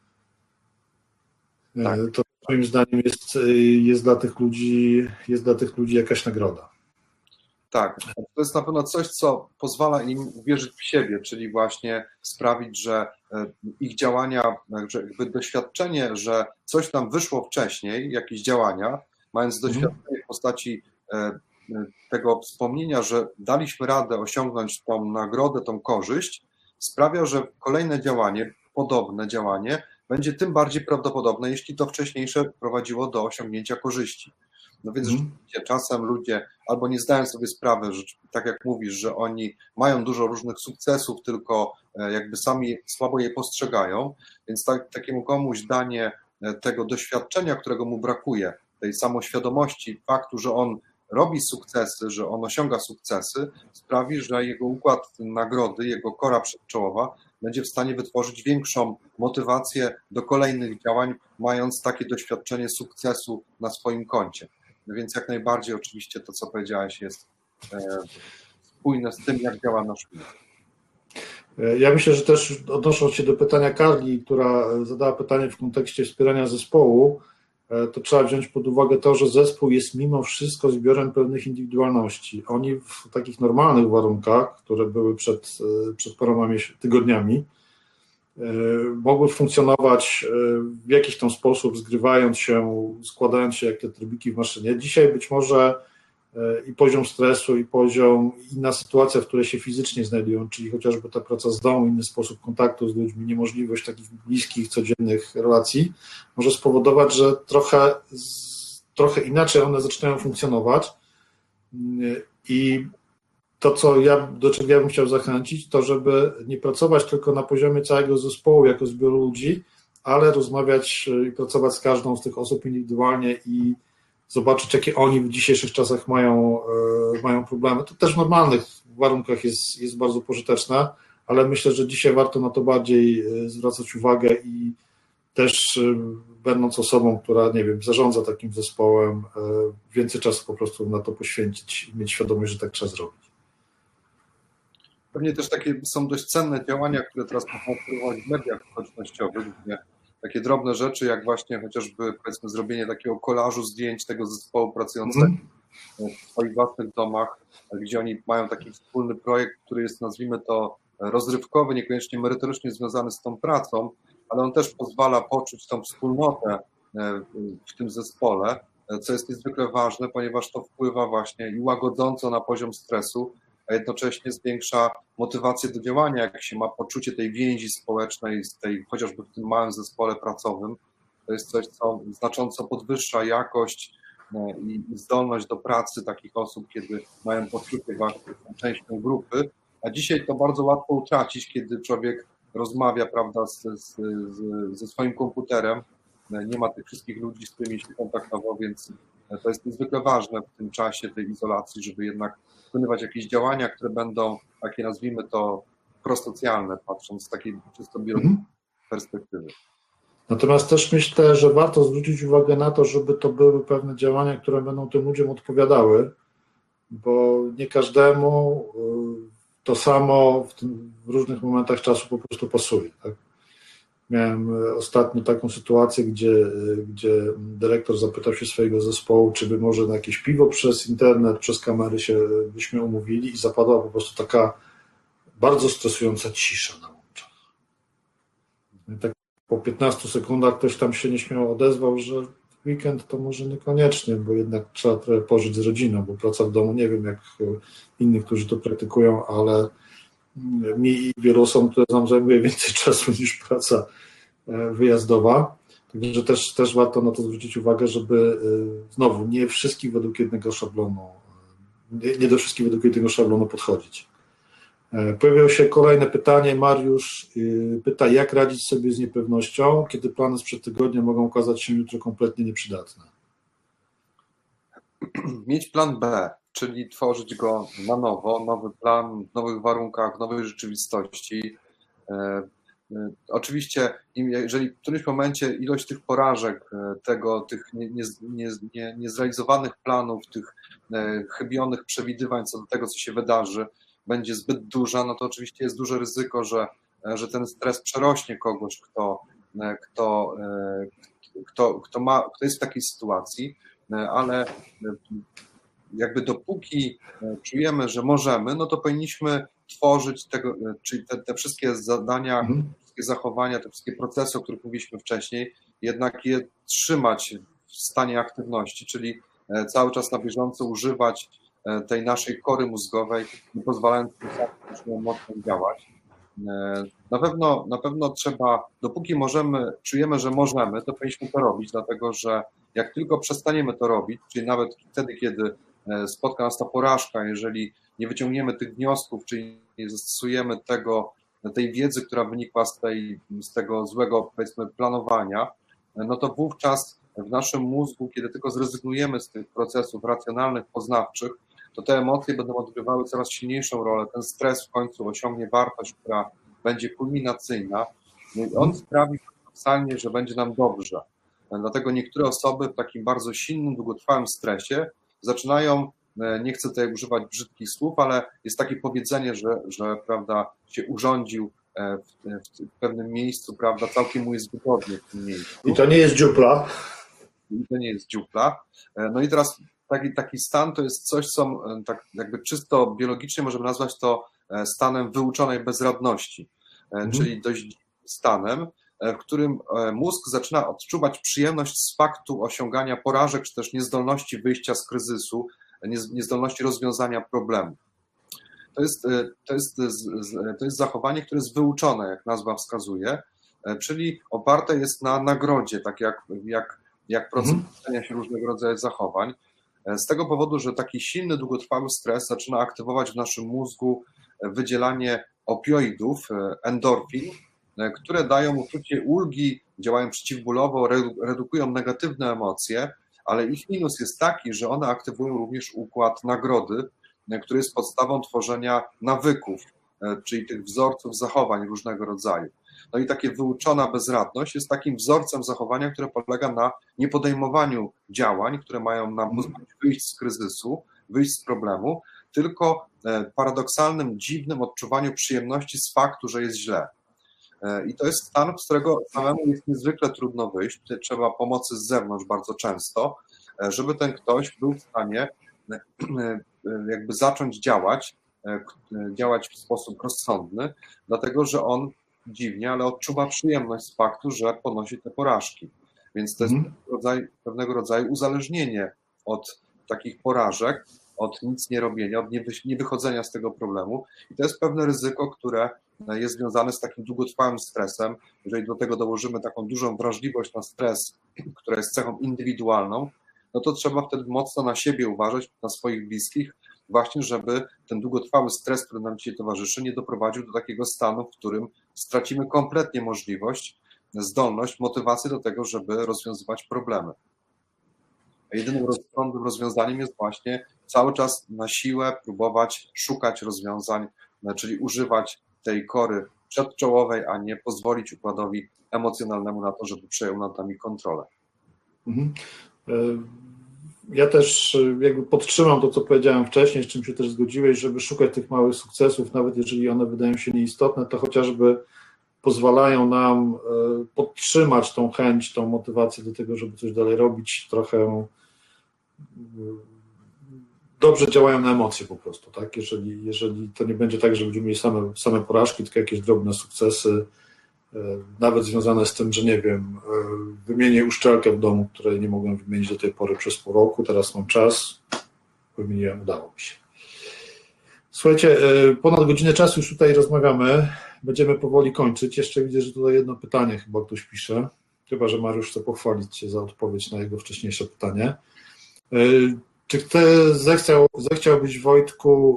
Tak. To moim zdaniem jest dla tych ludzi jakaś nagroda. Tak, to jest na pewno coś, co pozwala im uwierzyć w siebie, czyli właśnie sprawić, że ich działania, że jakby doświadczenie, że coś tam wyszło wcześniej, jakieś działania, mając doświadczenie w postaci tego wspomnienia, że daliśmy radę osiągnąć tą nagrodę, tą korzyść, sprawia, że kolejne działanie, podobne działanie, będzie tym bardziej prawdopodobne, jeśli to wcześniejsze prowadziło do osiągnięcia korzyści. No więc rzeczywiście czasem ludzie albo nie zdają sobie sprawy, że tak jak mówisz, że oni mają dużo różnych sukcesów, tylko jakby sami słabo je postrzegają, więc takiemu komuś danie tego doświadczenia, którego mu brakuje, tej samoświadomości faktu, że on robi sukcesy, że on osiąga sukcesy, sprawi, że jego układ nagrody, jego kora przedczołowa będzie w stanie wytworzyć większą motywację do kolejnych działań, mając takie doświadczenie sukcesu na swoim koncie. No więc jak najbardziej oczywiście to, co powiedziałeś, jest spójne z tym, jak działa nasz umysł. Ja myślę, że też odnosząc się do pytania Karli, która zadała pytanie w kontekście wspierania zespołu, to trzeba wziąć pod uwagę to, że zespół jest mimo wszystko zbiorem pewnych indywidualności. Oni w takich normalnych warunkach, które były przed paroma tygodniami, mogły funkcjonować w jakiś tam sposób, zgrywając się, składając się jak te trybiki w maszynie. Dzisiaj być może i poziom stresu, i inna sytuacja, w której się fizycznie znajdują, czyli chociażby ta praca z domu, inny sposób kontaktu z ludźmi, niemożliwość takich bliskich, codziennych relacji, może spowodować, że trochę inaczej one zaczynają funkcjonować. I to, do czego ja bym chciał zachęcić, to żeby nie pracować tylko na poziomie całego zespołu jako zbioru ludzi, ale rozmawiać i pracować z każdą z tych osób indywidualnie i zobaczyć, jakie oni w dzisiejszych czasach mają problemy. To też w normalnych warunkach jest bardzo pożyteczne, ale myślę, że dzisiaj warto na to bardziej zwracać uwagę i też będąc osobą, która, nie wiem, zarządza takim zespołem, więcej czasu po prostu na to poświęcić i mieć świadomość, że tak trzeba zrobić. Pewnie też takie są dość cenne działania, które teraz można wpływać w mediach społecznościowych, gdzie takie drobne rzeczy, jak właśnie chociażby, powiedzmy, zrobienie takiego kolażu zdjęć tego zespołu pracującego w swoich własnych domach, gdzie oni mają taki wspólny projekt, który jest, nazwijmy to, rozrywkowy, niekoniecznie merytorycznie związany z tą pracą, ale on też pozwala poczuć tą wspólnotę w tym zespole, co jest niezwykle ważne, ponieważ to wpływa właśnie i łagodząco na poziom stresu, a jednocześnie zwiększa motywację do działania, jak się ma poczucie tej więzi społecznej, chociażby w tym małym zespole pracowym. To jest coś, co znacząco podwyższa jakość i zdolność do pracy takich osób, kiedy mają poczucie właśnie, że są częścią grupy, a dzisiaj to bardzo łatwo utracić, kiedy człowiek rozmawia, prawda, ze swoim komputerem, nie ma tych wszystkich ludzi, z którymi się kontaktował, więc to jest niezwykle ważne w tym czasie tej izolacji, żeby jednak wykonywać jakieś działania, które będą takie, nazwijmy to, prosocjalne, patrząc z takiej czysto biologicznej perspektywy. Natomiast też myślę, że warto zwrócić uwagę na to, żeby to były pewne działania, które będą tym ludziom odpowiadały, bo nie każdemu to samo w różnych momentach czasu po prostu pasuje. Tak? Miałem ostatnio taką sytuację, gdzie dyrektor zapytał się swojego zespołu, czy by może na jakieś piwo przez internet, przez kamery byśmy umówili i zapadła po prostu taka bardzo stresująca cisza na łączach. I tak po 15 sekundach ktoś tam się nieśmiało odezwał, że weekend to może niekoniecznie, bo jednak trzeba trochę pożyć z rodziną, bo praca w domu, nie wiem jak innych, którzy to praktykują, ale mi i wielu osobom, które nam zajmuje więcej czasu niż praca wyjazdowa. Także też warto na to zwrócić uwagę, żeby znowu nie wszystkich według jednego szablonu, nie do wszystkich według jednego szablonu podchodzić. Pojawiło się kolejne pytanie. Mariusz pyta, jak radzić sobie z niepewnością, kiedy plany sprzed tygodnia mogą okazać się jutro kompletnie nieprzydatne. Mieć plan B, czyli tworzyć go na nowo, nowy plan, w nowych warunkach, w nowej rzeczywistości. Oczywiście, jeżeli w którymś momencie ilość tych porażek, tych niezrealizowanych planów, tych chybionych przewidywań co do tego, co się wydarzy, będzie zbyt duża, no to oczywiście jest duże ryzyko, że ten stres przerośnie kogoś, kto jest w takiej sytuacji, ale jakby dopóki czujemy, że możemy, no to powinniśmy tworzyć czyli te wszystkie zadania, wszystkie zachowania, te wszystkie procesy, o których mówiliśmy wcześniej, jednak je trzymać w stanie aktywności, czyli cały czas na bieżąco używać tej naszej kory mózgowej, nie pozwalając tym mocno działać. Na pewno trzeba, dopóki czujemy, że możemy, to powinniśmy to robić, dlatego że jak tylko przestaniemy to robić, czyli nawet wtedy, kiedy spotka nas ta porażka, jeżeli nie wyciągniemy tych wniosków, czyli nie zastosujemy tej wiedzy, która wynikła z tego złego, powiedzmy, planowania, no to wówczas w naszym mózgu, kiedy tylko zrezygnujemy z tych procesów racjonalnych, poznawczych, to te emocje będą odgrywały coraz silniejszą rolę. Ten stres w końcu osiągnie wartość, która będzie kulminacyjna. I on sprawi paradoksalnie, że będzie nam dobrze. Dlatego niektóre osoby w takim bardzo silnym, długotrwałym stresie zaczynają, nie chcę tutaj używać brzydkich słów, ale jest takie powiedzenie, że prawda, się urządził w pewnym miejscu, prawda, całkiem mu jest wygodnie w tym miejscu. I to nie jest dziupla. to nie jest dziupla. No i teraz taki stan to jest coś, co tak jakby czysto biologicznie możemy nazwać to stanem wyuczonej bezradności, czyli dość stanem, w którym mózg zaczyna odczuwać przyjemność z faktu osiągania porażek, czy też niezdolności wyjścia z kryzysu, niezdolności rozwiązania problemu. To jest zachowanie, które jest wyuczone, jak nazwa wskazuje, czyli oparte jest na nagrodzie, tak jak proces uczenia się różnego rodzaju zachowań. Z tego powodu, że taki silny, długotrwały stres zaczyna aktywować w naszym mózgu wydzielanie opioidów, endorfin, które dają uczucie ulgi, działają przeciwbólowo, redukują negatywne emocje, ale ich minus jest taki, że one aktywują również układ nagrody, który jest podstawą tworzenia nawyków, czyli tych wzorców zachowań różnego rodzaju. No i takie wyuczona bezradność jest takim wzorcem zachowania, które polega na niepodejmowaniu działań, które mają nam pozwolić wyjść z kryzysu, wyjść z problemu, tylko paradoksalnym, dziwnym odczuwaniu przyjemności z faktu, że jest źle. I to jest stan, z którego samemu jest niezwykle trudno wyjść. Tutaj trzeba pomocy z zewnątrz bardzo często, żeby ten ktoś był w stanie jakby zacząć działać w sposób rozsądny, dlatego że on dziwnie, ale odczuwa przyjemność z faktu, że ponosi te porażki. Więc to jest pewnego rodzaju uzależnienie od takich porażek, od nic nie robienia, od niewychodzenia z tego problemu. I to jest pewne ryzyko, które jest związane z takim długotrwałym stresem. Jeżeli do tego dołożymy taką dużą wrażliwość na stres, która jest cechą indywidualną, no to trzeba wtedy mocno na siebie uważać, na swoich bliskich, właśnie żeby ten długotrwały stres, który nam dzisiaj towarzyszy, nie doprowadził do takiego stanu, w którym stracimy kompletnie możliwość, zdolność, motywację do tego, żeby rozwiązywać problemy. A jedynym rozsądnym rozwiązaniem jest właśnie cały czas na siłę próbować szukać rozwiązań, czyli używać tej kory przedczołowej, a nie pozwolić układowi emocjonalnemu na to, żeby przejął nad nami kontrolę. Ja też jakby podtrzymam to, co powiedziałem wcześniej, z czym się też zgodziłeś, żeby szukać tych małych sukcesów, nawet jeżeli one wydają się nieistotne, to chociażby pozwalają nam podtrzymać tą chęć, tą motywację do tego, żeby coś dalej robić, trochę dobrze działają na emocje po prostu, tak? Jeżeli to nie będzie tak, że będziemy mieli same porażki, tylko jakieś drobne sukcesy, nawet związane z tym, że nie wiem, wymienię uszczelkę w domu, której nie mogłem wymienić do tej pory przez pół roku, teraz mam czas, wymieniłem, udało mi się. Słuchajcie, ponad godzinę czasu już tutaj rozmawiamy, będziemy powoli kończyć. Jeszcze widzę, że tutaj jedno pytanie chyba ktoś pisze, chyba że Mariusz chce pochwalić Cię za odpowiedź na jego wcześniejsze pytanie. Czy zechciałbyś, Wojtku,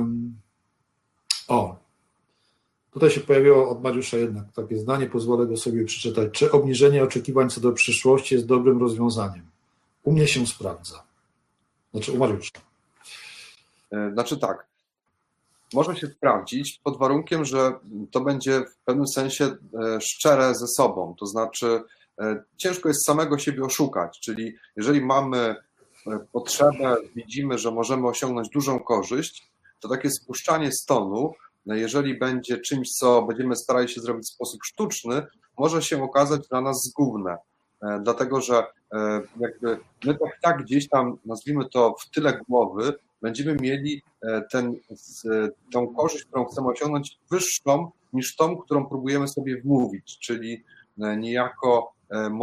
tutaj się pojawiło od Mariusza jednak takie zdanie, pozwolę go sobie przeczytać. Czy obniżenie oczekiwań co do przyszłości jest dobrym rozwiązaniem? U mnie się sprawdza. Znaczy u Mariusza. Znaczy tak, może się sprawdzić pod warunkiem, że to będzie w pewnym sensie szczere ze sobą, to znaczy ciężko jest samego siebie oszukać, czyli jeżeli mamy potrzebę, widzimy, że możemy osiągnąć dużą korzyść, to takie spuszczanie z tonu, jeżeli będzie czymś, co będziemy starali się zrobić w sposób sztuczny, może się okazać dla nas zgubne, dlatego że jakby my tak gdzieś tam, nazwijmy to w tyle głowy, będziemy mieli tą korzyść, którą chcemy osiągnąć, wyższą niż tą, którą próbujemy sobie wmówić, czyli niejako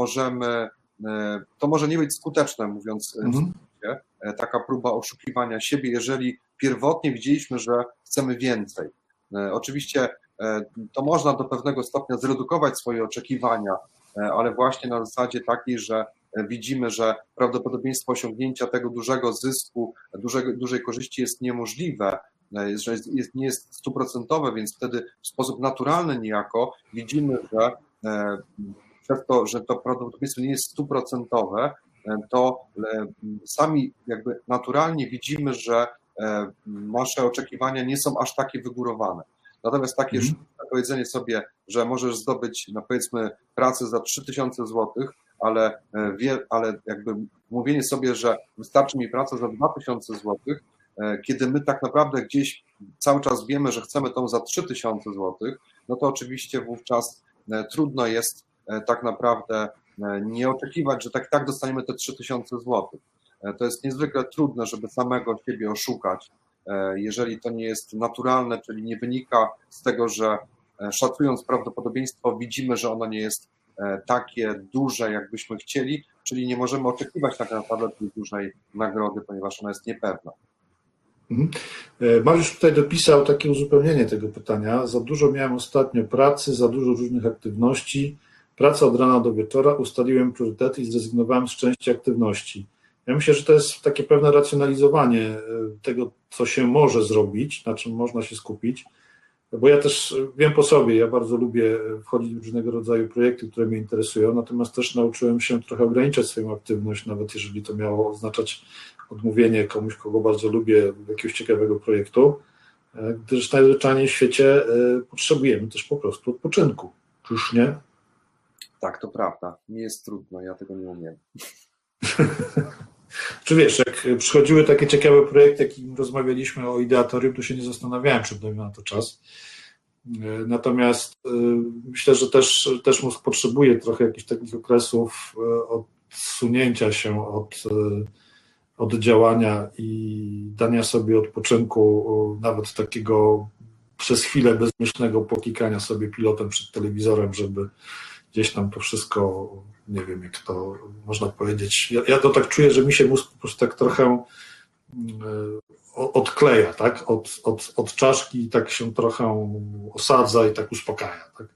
to może nie być skuteczne, mówiąc w skrócie, taka próba oszukiwania siebie, jeżeli pierwotnie widzieliśmy, że chcemy więcej. Oczywiście to można do pewnego stopnia zredukować swoje oczekiwania, ale właśnie na zasadzie takiej, że widzimy, że prawdopodobieństwo osiągnięcia tego dużego zysku, dużej korzyści jest niemożliwe, że nie jest stuprocentowe, więc wtedy w sposób naturalny niejako widzimy, że przez to, że to prawdopodobieństwo nie jest stuprocentowe, to sami jakby naturalnie widzimy, że nasze oczekiwania nie są aż takie wygórowane. Natomiast takie powiedzenie sobie, że możesz zdobyć, no powiedzmy, pracę za 3000 zł, ale jakby mówienie sobie, że wystarczy mi praca za 2000 zł, kiedy my tak naprawdę gdzieś cały czas wiemy, że chcemy tą za 3000 zł, no to oczywiście wówczas trudno jest tak naprawdę nie oczekiwać, że tak dostaniemy te 3000 zł. To jest niezwykle trudne, żeby samego siebie oszukać, jeżeli to nie jest naturalne, czyli nie wynika z tego, że szacując prawdopodobieństwo widzimy, że ono nie jest takie duże, jakbyśmy chcieli, czyli nie możemy oczekiwać tak naprawdę tej dużej nagrody, ponieważ ona jest niepewna. Mariusz tutaj dopisał takie uzupełnienie tego pytania. Za dużo miałem ostatnio pracy, za dużo różnych aktywności. Praca od rana do wieczora, ustaliłem priorytety i zrezygnowałem z części aktywności. Ja myślę, że to jest takie pewne racjonalizowanie tego, co się może zrobić, na czym można się skupić, bo ja też wiem po sobie, ja bardzo lubię wchodzić w różnego rodzaju projekty, które mnie interesują, natomiast też nauczyłem się trochę ograniczać swoją aktywność, nawet jeżeli to miało oznaczać odmówienie komuś, kogo bardzo lubię, jakiegoś ciekawego projektu, gdyż najzwyczajniej w świecie potrzebujemy też po prostu odpoczynku. Czyż nie? Tak, to prawda. Mi jest trudno, ja tego nie umiem. Czy wiesz, jak przychodziły takie ciekawe projekty, jakim rozmawialiśmy o ideatorium, to się nie zastanawiałem, czy dajmy na to czas. Natomiast myślę, że też mózg potrzebuje trochę jakichś takich okresów odsunięcia się od działania i dania sobie odpoczynku, nawet takiego przez chwilę bezmyślnego pokikania sobie pilotem przed telewizorem, żeby gdzieś tam to wszystko, nie wiem jak to można powiedzieć, ja to tak czuję, że mi się mózg po prostu tak trochę odkleja, tak? Od czaszki i tak się trochę osadza i tak uspokaja. Tak?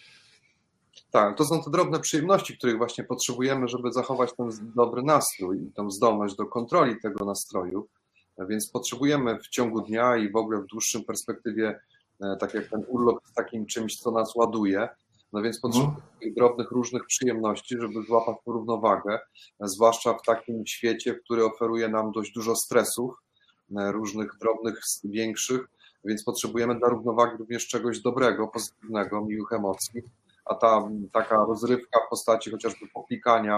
Tak, to są te drobne przyjemności, których właśnie potrzebujemy, żeby zachować ten dobry nastrój i tą zdolność do kontroli tego nastroju, więc potrzebujemy w ciągu dnia i w ogóle w dłuższym perspektywie, tak jak ten urlop z takim czymś, co nas ładuje, no więc potrzebujemy tych drobnych, różnych przyjemności, żeby złapać równowagę, zwłaszcza w takim świecie, który oferuje nam dość dużo stresów, różnych drobnych, większych, więc potrzebujemy dla równowagi również czegoś dobrego, pozytywnego, miłych emocji, a ta taka rozrywka w postaci chociażby poklikania,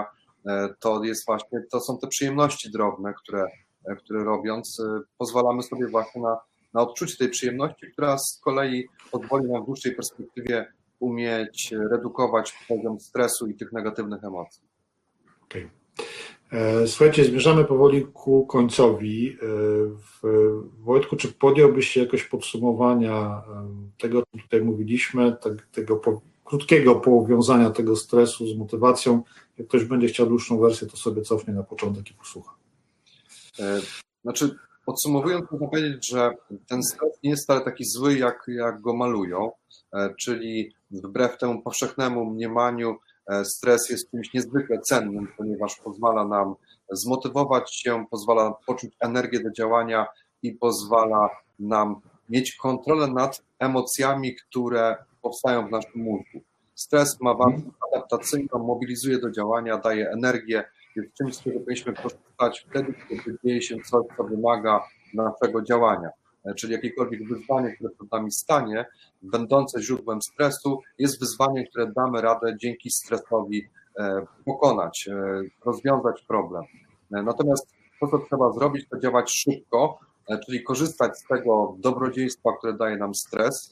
to są te przyjemności drobne, które robiąc, pozwalamy sobie właśnie na odczucie tej przyjemności, która z kolei pozwoli nam w dłuższej perspektywie umieć redukować poziom stresu i tych negatywnych emocji. Okay. Słuchajcie, zmierzamy powoli ku końcowi. Wojtku, czy podjąłbyś się jakoś podsumowania tego, o czym tutaj mówiliśmy, tego krótkiego powiązania tego stresu z motywacją? Jak ktoś będzie chciał dłuższą wersję, to sobie cofnie na początek i posłucha. Znaczy, podsumowując, można powiedzieć, że ten stres nie jest wcale taki zły, jak go malują, czyli wbrew temu powszechnemu mniemaniu stres jest czymś niezwykle cennym, ponieważ pozwala nam zmotywować się, pozwala poczuć energię do działania i pozwala nam mieć kontrolę nad emocjami, które powstają w naszym mózgu. Stres ma wartość adaptacyjną, mobilizuje do działania, daje energię, jest czymś, z czego powinniśmy korzystać wtedy, kiedy dzieje się coś, co wymaga naszego działania. Czyli jakiekolwiek wyzwanie, które przed nami stanie, będące źródłem stresu, jest wyzwaniem, które damy radę dzięki stresowi pokonać, rozwiązać problem. Natomiast to, co trzeba zrobić, to działać szybko, czyli korzystać z tego dobrodziejstwa, które daje nam stres,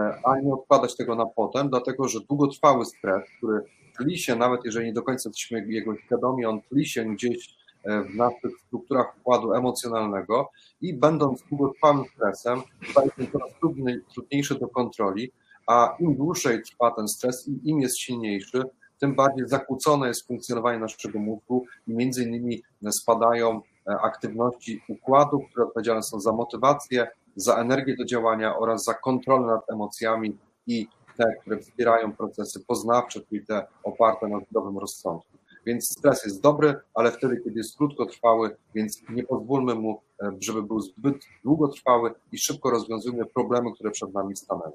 a nie odkładać tego na potem, dlatego że długotrwały stres, który tli się, nawet jeżeli nie do końca jesteśmy jego świadomi, on tli się gdzieś w naszych strukturach układu emocjonalnego i będąc długotrwałym stresem, staje się coraz trudniejszy do kontroli, a im dłużej trwa ten stres i im jest silniejszy, tym bardziej zakłócone jest funkcjonowanie naszego mózgu i między innymi spadają aktywności układów, które odpowiedzialne są za motywację, za energię do działania oraz za kontrolę nad emocjami i te, które wspierają procesy poznawcze, czyli te oparte na zdrowym rozsądku. Więc stres jest dobry, ale wtedy, kiedy jest krótkotrwały, więc nie pozwólmy mu, żeby był zbyt długotrwały i szybko rozwiązujmy problemy, które przed nami stanęły.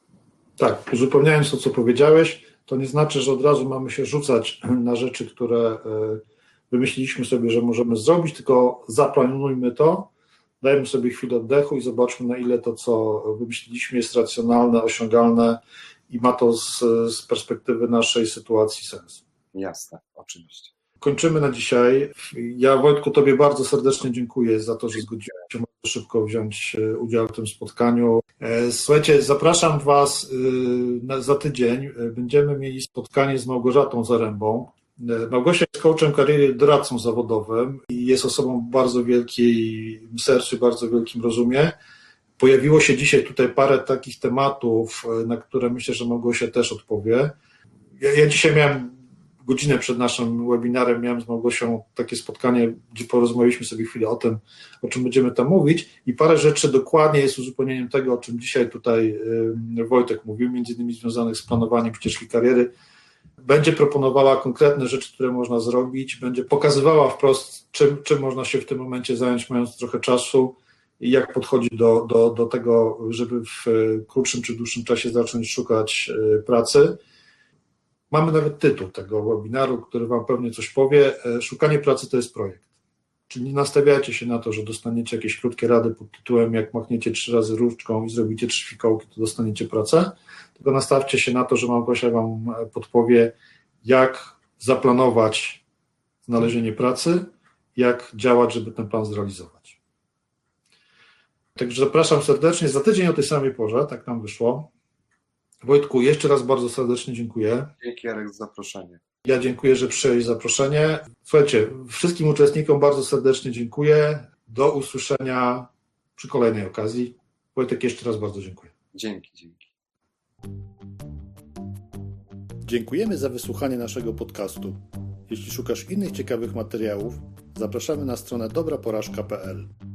Tak, uzupełniając to, co powiedziałeś, to nie znaczy, że od razu mamy się rzucać na rzeczy, które wymyśliliśmy sobie, że możemy zrobić, tylko zaplanujmy to, dajmy sobie chwilę oddechu i zobaczmy, na ile to, co wymyśliliśmy, jest racjonalne, osiągalne i ma to z perspektywy naszej sytuacji sens. Jasne, oczywiście. Kończymy na dzisiaj. Ja, Wojtku, Tobie bardzo serdecznie dziękuję za to, że zgodziłeś się szybko wziąć udział w tym spotkaniu. Słuchajcie, zapraszam Was za tydzień. Będziemy mieli spotkanie z Małgorzatą Zarębą. Małgosia jest coachem kariery, doradcą zawodowym i jest osobą bardzo wielkiej sercu, bardzo wielkim rozumie. Pojawiło się dzisiaj tutaj parę takich tematów, na które myślę, że Małgosia też odpowie. Ja dzisiaj miałem godzinę przed naszym webinarem, miałem z Małgosią takie spotkanie, gdzie porozmawialiśmy sobie chwilę o tym, o czym będziemy tam mówić i parę rzeczy dokładnie jest uzupełnieniem tego, o czym dzisiaj tutaj Wojtek mówił, między innymi związanych z planowaniem ścieżki kariery. Będzie proponowała konkretne rzeczy, które można zrobić, będzie pokazywała wprost, czym można się w tym momencie zająć, mając trochę czasu i jak podchodzić do tego, żeby w krótszym czy dłuższym czasie zacząć szukać pracy. Mamy nawet tytuł tego webinaru, który Wam pewnie coś powie. Szukanie pracy to jest projekt. Czyli nie nastawiajcie się na to, że dostaniecie jakieś krótkie rady pod tytułem jak machniecie 3 razy różdżką i zrobicie 3 fikołki, to dostaniecie pracę, tylko nastawcie się na to, że Małgosia Wam podpowie, jak zaplanować znalezienie pracy, jak działać, żeby ten plan zrealizować. Także zapraszam serdecznie za tydzień o tej samej porze, tak nam wyszło. Wojtku, jeszcze raz bardzo serdecznie dziękuję. Dzięki, Jarek, za zaproszenie. Ja dziękuję, że przyjąłeś zaproszenie. Słuchajcie, wszystkim uczestnikom bardzo serdecznie dziękuję. Do usłyszenia przy kolejnej okazji. Wojtek, jeszcze raz bardzo dziękuję. Dzięki. Dziękujemy za wysłuchanie naszego podcastu. Jeśli szukasz innych ciekawych materiałów, zapraszamy na stronę dobraporażka.pl.